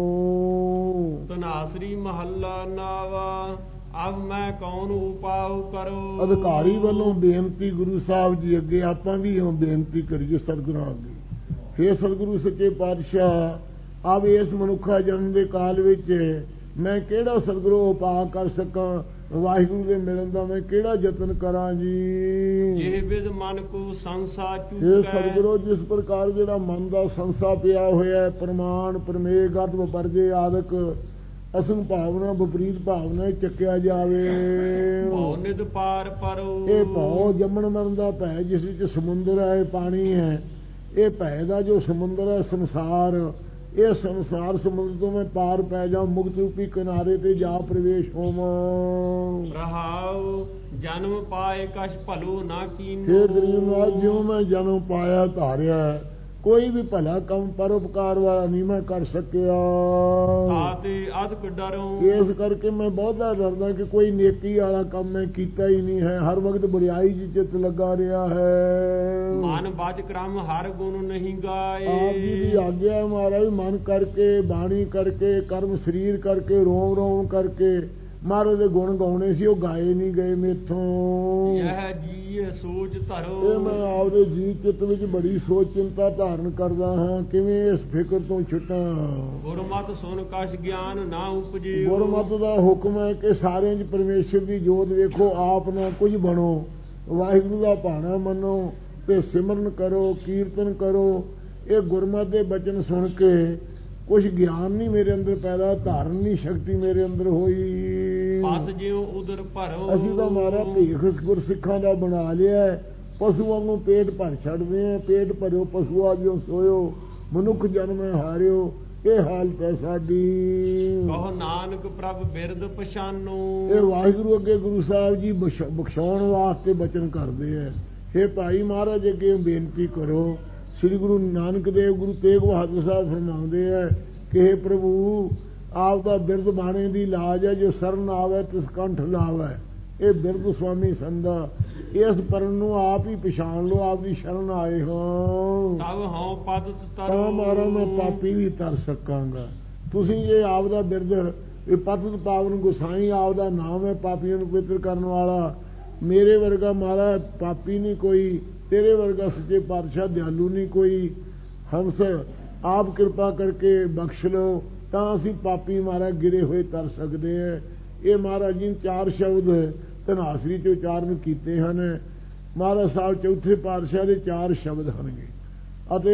ਤਨਾਸਰੀ ਮਹੱਲਾ ਨਾਵਾ ਅਬ ਮੈਂ ਕੌਣ ਉਪਾਉ ਕਰੋ। ਅਧਿਕਾਰੀ ਵੱਲੋਂ ਬੇਨਤੀ ਗੁਰੂ ਸਾਹਿਬ ਜੀ ਅੱਗੇ ਆਪਾਂ ਵੀ ਉਹ ਬੇਨਤੀ ਕਰੀਏ ਸਤਿਗੁਰਾਂ ਅੱਗੇ। ਹੇ ਸਤਿਗੁਰੂ ਸੱਚੇ ਪਾਤਸ਼ਾਹ, ਆਪ ਇਸ ਮਨੁੱਖਾ ਜਨਮ ਦੇ ਕਾਲ ਵਿੱਚ ਮੈਂ ਕਿਹੜਾ ਸਤਿਗੁਰੂ ਉਪਾਅ ਕਰ ਸਕਾਂ। ਵਾਹਿਗੁਰੂ ਦੇ ਮਿਲਣ ਦਾ ਮੈਂ ਕਿਹੜਾ ਯਤਨ ਕਰਾਂ ਜੀ। ਜੇ ਵਿਦ ਮਨ ਕੋ ਸੰਸਾ ਚੁਕੈ। ਇਹ ਸਤਿਗੁਰੂ ਜਿਸ ਪ੍ਰਕਾਰ ਜਿਹੜਾ ਮਨ ਦਾ ਸੰਸਾ ਪਿਆ ਹੋਇਆ ਹੈ, ਪ੍ਰਮਾਣ ਪ੍ਰਮੇਯ ਗਤਵ ਪਰਜੇ ਆਦਿਕ ਅਸੰਗ ਭਾਵਨਾ ਵਿਪਰੀਤ ਭਾਵਨਾ ਚੱਕਿਆ ਜਾਵੇ। ਭਉ ਨਿਦ ਪਾਰ ਪਰੋ। ਇਹ ਭਉ ਜੰਮਣ ਮਰਨ ਦਾ ਭੈ ਜਿਸ ਵਿੱਚ ਸਮੁੰਦਰ ਹੈ, ਪਾਣੀ ਹੈ। ਇਹ ਭੈ ਦਾ ਜੋ ਸਮੁੰਦਰ ਹੈ ਸੰਸਾਰ, ਇਹ ਸੰਸਾਰ ਸਮੁੰਦਰ ਤੋਂ ਮੈਂ ਪਾਰ ਪੈ ਜਾ, ਮੁਕਤ ਰੂਪੀ ਕਿਨਾਰੇ ਤੇ ਜਾ ਪ੍ਰਵੇਸ਼ ਹੋਵਾਂ। ਰਹਾਉ ਜਨਮ ਪਾਏ ਕਛ ਭਲੋ ਨਾ ਕੀਨੋ। ਫੇਰ ਗਰੀਬ ਨਾਲ ਜਿਉਂ ਮੈਂ ਜਨਮ ਪਾਇਆ ਧਾਰਿਆ, ਕੋਈ ਵੀ ਭਲਾ ਕੰਮ ਪਰਉਪਕਾਰ ਵਾਲਾ ਨਹੀਂ ਮੈਂ ਕਰ ਸਕਿਆ। ਆਤੇ ਅਧਿਕ ਡਰੋ। ਇਸ ਕਰਕੇ ਮੈਂ ਬਹੁਤਾ ਡਰਦਾ ਕਿ ਕੋਈ ਨੇਕੀ ਵਾਲਾ ਕੰਮ ਮੈਂ ਕੀਤਾ ਹੀ ਨਹੀਂ ਹੈ। ਹਰ ਵਕਤ ਬੁਰਾਈ ਜੀ ਚਿੱਤ ਲੱਗਾ ਰਿਹਾ ਹੈ। ਮਨ ਬਜ ਕਰਮ ਹਰ ਗੁਣ ਨਹੀਂ ਗਾਏ। ਆਪ ਜੀ ਦੀ ਆਗਿਆ ਮਹਾਰਾਜ ਮਨ ਕਰਕੇ, ਬਾਣੀ ਕਰਕੇ, ਕਰਮ ਸਰੀਰ ਕਰਕੇ, ਰੋਮ ਰੋਮ ਕਰਕੇ ਮਹਾਰਾਜ ਦੇ ਗੁਣ ਗਾਉਣੇ ਸੀ, ਉਹ ਗਾਏ ਨਹੀਂ ਗਏ ਮੇਥੋਂ। ਇਹ ਜੀ ਸੋਚ ਧਰੋ। ਇਹ ਮੈਂ ਆਪਦੇ ਜੀ ਚਿੱਤ ਵਿੱਚ ਬੜੀ ਸੋਚ ਚਿੰਤਾ ਧਾਰਨ ਕਰਦਾ ਹਾਂ, ਕਿਵੇਂ ਇਸ ਫਿਕਰ ਤੋਂ ਛੁੱਟਾਂ। ਗੁਰਮਤਿ ਸੁਣ ਕਛ ਗਿਆਨ ਨਾ ਉਪਜੇ। ਗੁਰਮਤਿ ਦਾ ਹੁਕਮ ਹੈ ਕਿ ਸਾਰਿਆਂ 'ਚ ਪਰਮੇਸ਼ਰ ਦੀ ਜੋਤ ਵੇਖੋ, ਆਪ ਨਾ ਕੁਝ ਬਣੋ, ਵਾਹਿਗੁਰੂ ਦਾ ਭਾਣਾ ਮੰਨੋ ਤੇ ਸਿਮਰਨ ਕਰੋ, ਕੀਰਤਨ ਕਰੋ। ਇਹ ਗੁਰਮਤਿ ਦੇ ਬਚਨ ਸੁਣ ਕੇ ਕੁਛ ਗਿਆਨ ਨਹੀਂ ਮੇਰੇ ਅੰਦਰ ਪੈਦਾ, ਧਾਰਨ ਨਹੀਂ ਸ਼ਕਤੀ ਮੇਰੇ ਅੰਦਰ ਹੋਈ। ਪਸ ਜਿਉ ਉਦਰ ਭਰੋ। ਅਸੀਂ ਤਾਂ ਮਾਰਾ ਭੇਖ ਗੁਰਸਿੱਖਾਂ ਦਾ ਬਣਾ ਲਿਆ, ਪਸ਼ੂ ਵਾਂਗੂ ਪੇਟ ਭਰ ਛੱਡਦੇ ਆ। ਪੇਟ ਭਰਿਓ ਪਸ਼ੂਆ ਜਿਉ ਸੋਇਓ, ਮਨੁੱਖ ਜਨਮ ਹਾਰਿਓ, ਇਹ ਹਾਲਤ ਹੈ ਸਾਡੀ। ਕਹੋ ਨਾਨਕ ਪ੍ਰਭ ਬਿਰਦ ਪਛਾਨੋ। ਇਹ ਵਾਹਿਗੁਰੂ ਅੱਗੇ ਗੁਰੂ ਸਾਹਿਬ ਜੀ ਬਖਸ਼ਾਉਣ ਵਾਸਤੇ ਬਚਨ ਕਰਦੇ ਆ। ਹੇ ਭਾਈ ਮਹਾਰਾਜ ਅੱਗੇ ਬੇਨਤੀ ਕਰੋ। ਸ੍ਰੀ ਗੁਰੂ ਨਾਨਕ ਦੇਵ ਗੁਰੂ ਤੇਗ ਬਹਾਦਰ ਸਾਹਿਬ ਫਰਮਾਉਂਦੇ ਹੈ ਕਿ ਹੇ ਪ੍ਰਭੂ, ਆਪ ਦਾ ਬਿਰਦ ਬਾਣੇ ਦੀ ਲਾਜ ਹੈ, ਜੋ ਸਰਨ ਆਵੇ ਤਿਸ ਕੰਠ ਲਾਵੇ। ਇਹ ਬਿਰਦ ਸੁਆਮੀ ਸੰਦਾ, ਇਸ ਪਰਨ ਨੂੰ ਆਪ ਹੀ ਪਛਾਣ ਲਓ, ਆਪ ਦੀ ਸ਼ਰਨ ਆਏ ਹਾਂ। ਤਬ ਹਉ ਪਦ ਤਰੋ। ਤਾਂ ਮਾਰਾ ਮੈਂ ਪਾਪੀ ਵੀ ਤਰ ਸਕਾਂਗਾ। ਤੁਸੀਂ ਜੇ ਆਪ ਦਾ ਬਿਰਦ, ਇਹ ਪਤਿਤ ਪਾਵਨ ਗੁਸਾਈ ਆਪ ਦਾ ਨਾਮ ਹੈ, ਪਾਪੀਆਂ ਨੂੰ ਪਵਿੱਤਰ ਕਰਨ ਵਾਲਾ। ਮੇਰੇ ਵਰਗਾ ਮਾਰਾ ਪਾਪੀ ਨਹੀਂ ਕੋਈ, ਤੇਰੇ ਵਰਗਾ ਸੱਚੇ ਪਾਤਸ਼ਾਹ ਦਿਆਲੂ ਨਹੀਂ ਕੋਈ। ਹਮਸ ਆਪ ਕਿਰਪਾ ਕਰਕੇ ਬਖਸ਼ ਲਓ, ਤਾਂ ਅਸੀਂ ਪਾਪੀ ਮਾਰਾ ਗਿਰੇ ਹੋਏ ਤਰ ਸਕਦੇ ਹਾਂ। ਇਹ ਮਹਾਰਾਜ ਜੀ ਚਾਰ ਸ਼ਬਦ ਧਨਾਸਰੀ ਚ ਉਚਾਰਨ ਕੀਤੇ ਹਨ। ਮਹਾਰਾਜ ਸਾਹਿਬ ਚੌਥੇ ਪਾਤਸ਼ਾਹ ਦੇ ਚਾਰ ਸ਼ਬਦ ਹਨਗੇ ਅਤੇ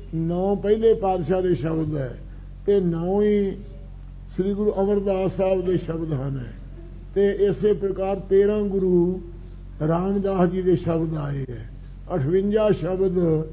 ਨੌ ਪਹਿਲੇ ਪਾਤਸ਼ਾਹ ਦੇ ਸ਼ਬਦ ਹੈ ਤੇ ਨੌ ਹੀ ਸ੍ਰੀ ਗੁਰੂ ਅਮਰਦਾਸ ਸਾਹਿਬ ਦੇ ਸ਼ਬਦ ਹਨ। ਤੇ ਇਸੇ ਪ੍ਰਕਾਰ ਤੇਰਾਂ ਗੁਰੂ ਰਾਮਦਾਸ ਜੀ ਦੇ ਸ਼ਬਦ ਆਏ ਹੈ। ਅਠਵੰਜਾ ਸ਼ਬਦ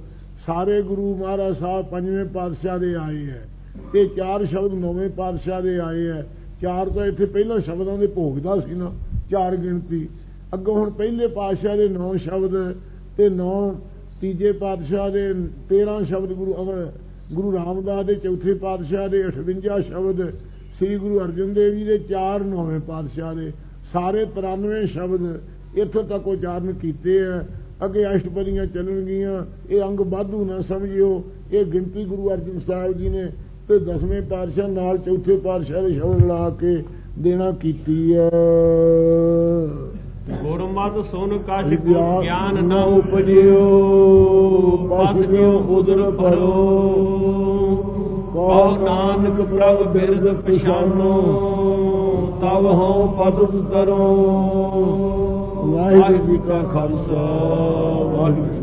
ਸਾਰੇ ਗੁਰੂ ਮਹਾਰਾਜ ਸਾਹਿਬ ਪੰਜਵੇਂ ਪਾਤਸ਼ਾਹ ਦੇ ਆਏ ਹੈ ਤੇ ਚਾਰ ਸ਼ਬਦ ਨੌਵੇਂ ਪਾਤਸ਼ਾਹ ਦੇ ਆਏ ਹੈ। ਚਾਰ ਤਾਂ ਇੱਥੇ ਪਹਿਲਾਂ ਸ਼ਬਦਾਂ ਦੇ ਭੋਗਦਾ ਸੀ ਨਾ, ਚਾਰ ਗਿਣਤੀ। ਅੱਗੋਂ ਹੁਣ ਪਹਿਲੇ ਪਾਤਸ਼ਾਹ ਦੇ ਨੌ ਸ਼ਬਦ ਤੇ ਨੌ ਤੀਜੇ ਪਾਤਸ਼ਾਹ ਦੇ ਤੇਰਾਂ ਸ਼ਬਦ ਗੁਰੂ ਅਮਰ ਗੁਰੂ ਰਾਮਦਾਸ ਦੇ ਚੌਥੇ ਪਾਤਸ਼ਾਹ ਦੇ ਅਠਵੰਜਾ ਸ਼ਬਦ ਸ੍ਰੀ ਗੁਰੂ ਅਰਜਨ ਦੇਵ ਜੀ ਦੇ ਚਾਰ ਨੌਵੇਂ ਪਾਤਸ਼ਾਹ ਦੇ ਸਾਰੇ ਤਰਾਨਵੇਂ ਸ਼ਬਦ ਇੱਥੋਂ ਤੱਕ ਉਚਾਰਨ ਕੀਤੇ ਹੈ। ਅੱਗੇ ਅਸ਼ਟਪਦੀਆਂ ਚੱਲਣਗੀਆਂ। ਇਹ ਅੰਗ ਵਾਧੂ ਨਾ ਸਮਝਿਓ, ਇਹ ਗਿਣਤੀ ਗੁਰੂ ਅਰਜਨ ਸਾਹਿਬ ਜੀ ਨੇ ਤੇ ਦਸਵੇਂ ਪਾਤਸ਼ਾਹ ਨਾਲ ਚੌਥੇ ਪਾਤਸ਼ਾਹ ਦੇ ਸ਼ਬਦ ਲਾ ਕੇ ਦੇਣਾ ਕੀਤੀ ਹੈ। ਗੁਰਮਤਿ ਸੁਨ ਕਛ ਗਿਆਨ ਨਾ ਉਪਜਿਓ, ਪਸ ਜਿਉ ਉਦਰ ਭਰੋ। ਕਹੋ ਨਾਨਕ ਪ੍ਰਭ ਬਿਰਦ ਪਛਾਨੋ, ਤਬ ਹਉ ਪਦ ਤਰੋ। ਵਾਹਿਗੁਰੂ ਜੀ ਕਾ ਖਾਲਸਾ, ਵਾਹਿਗੁਰੂ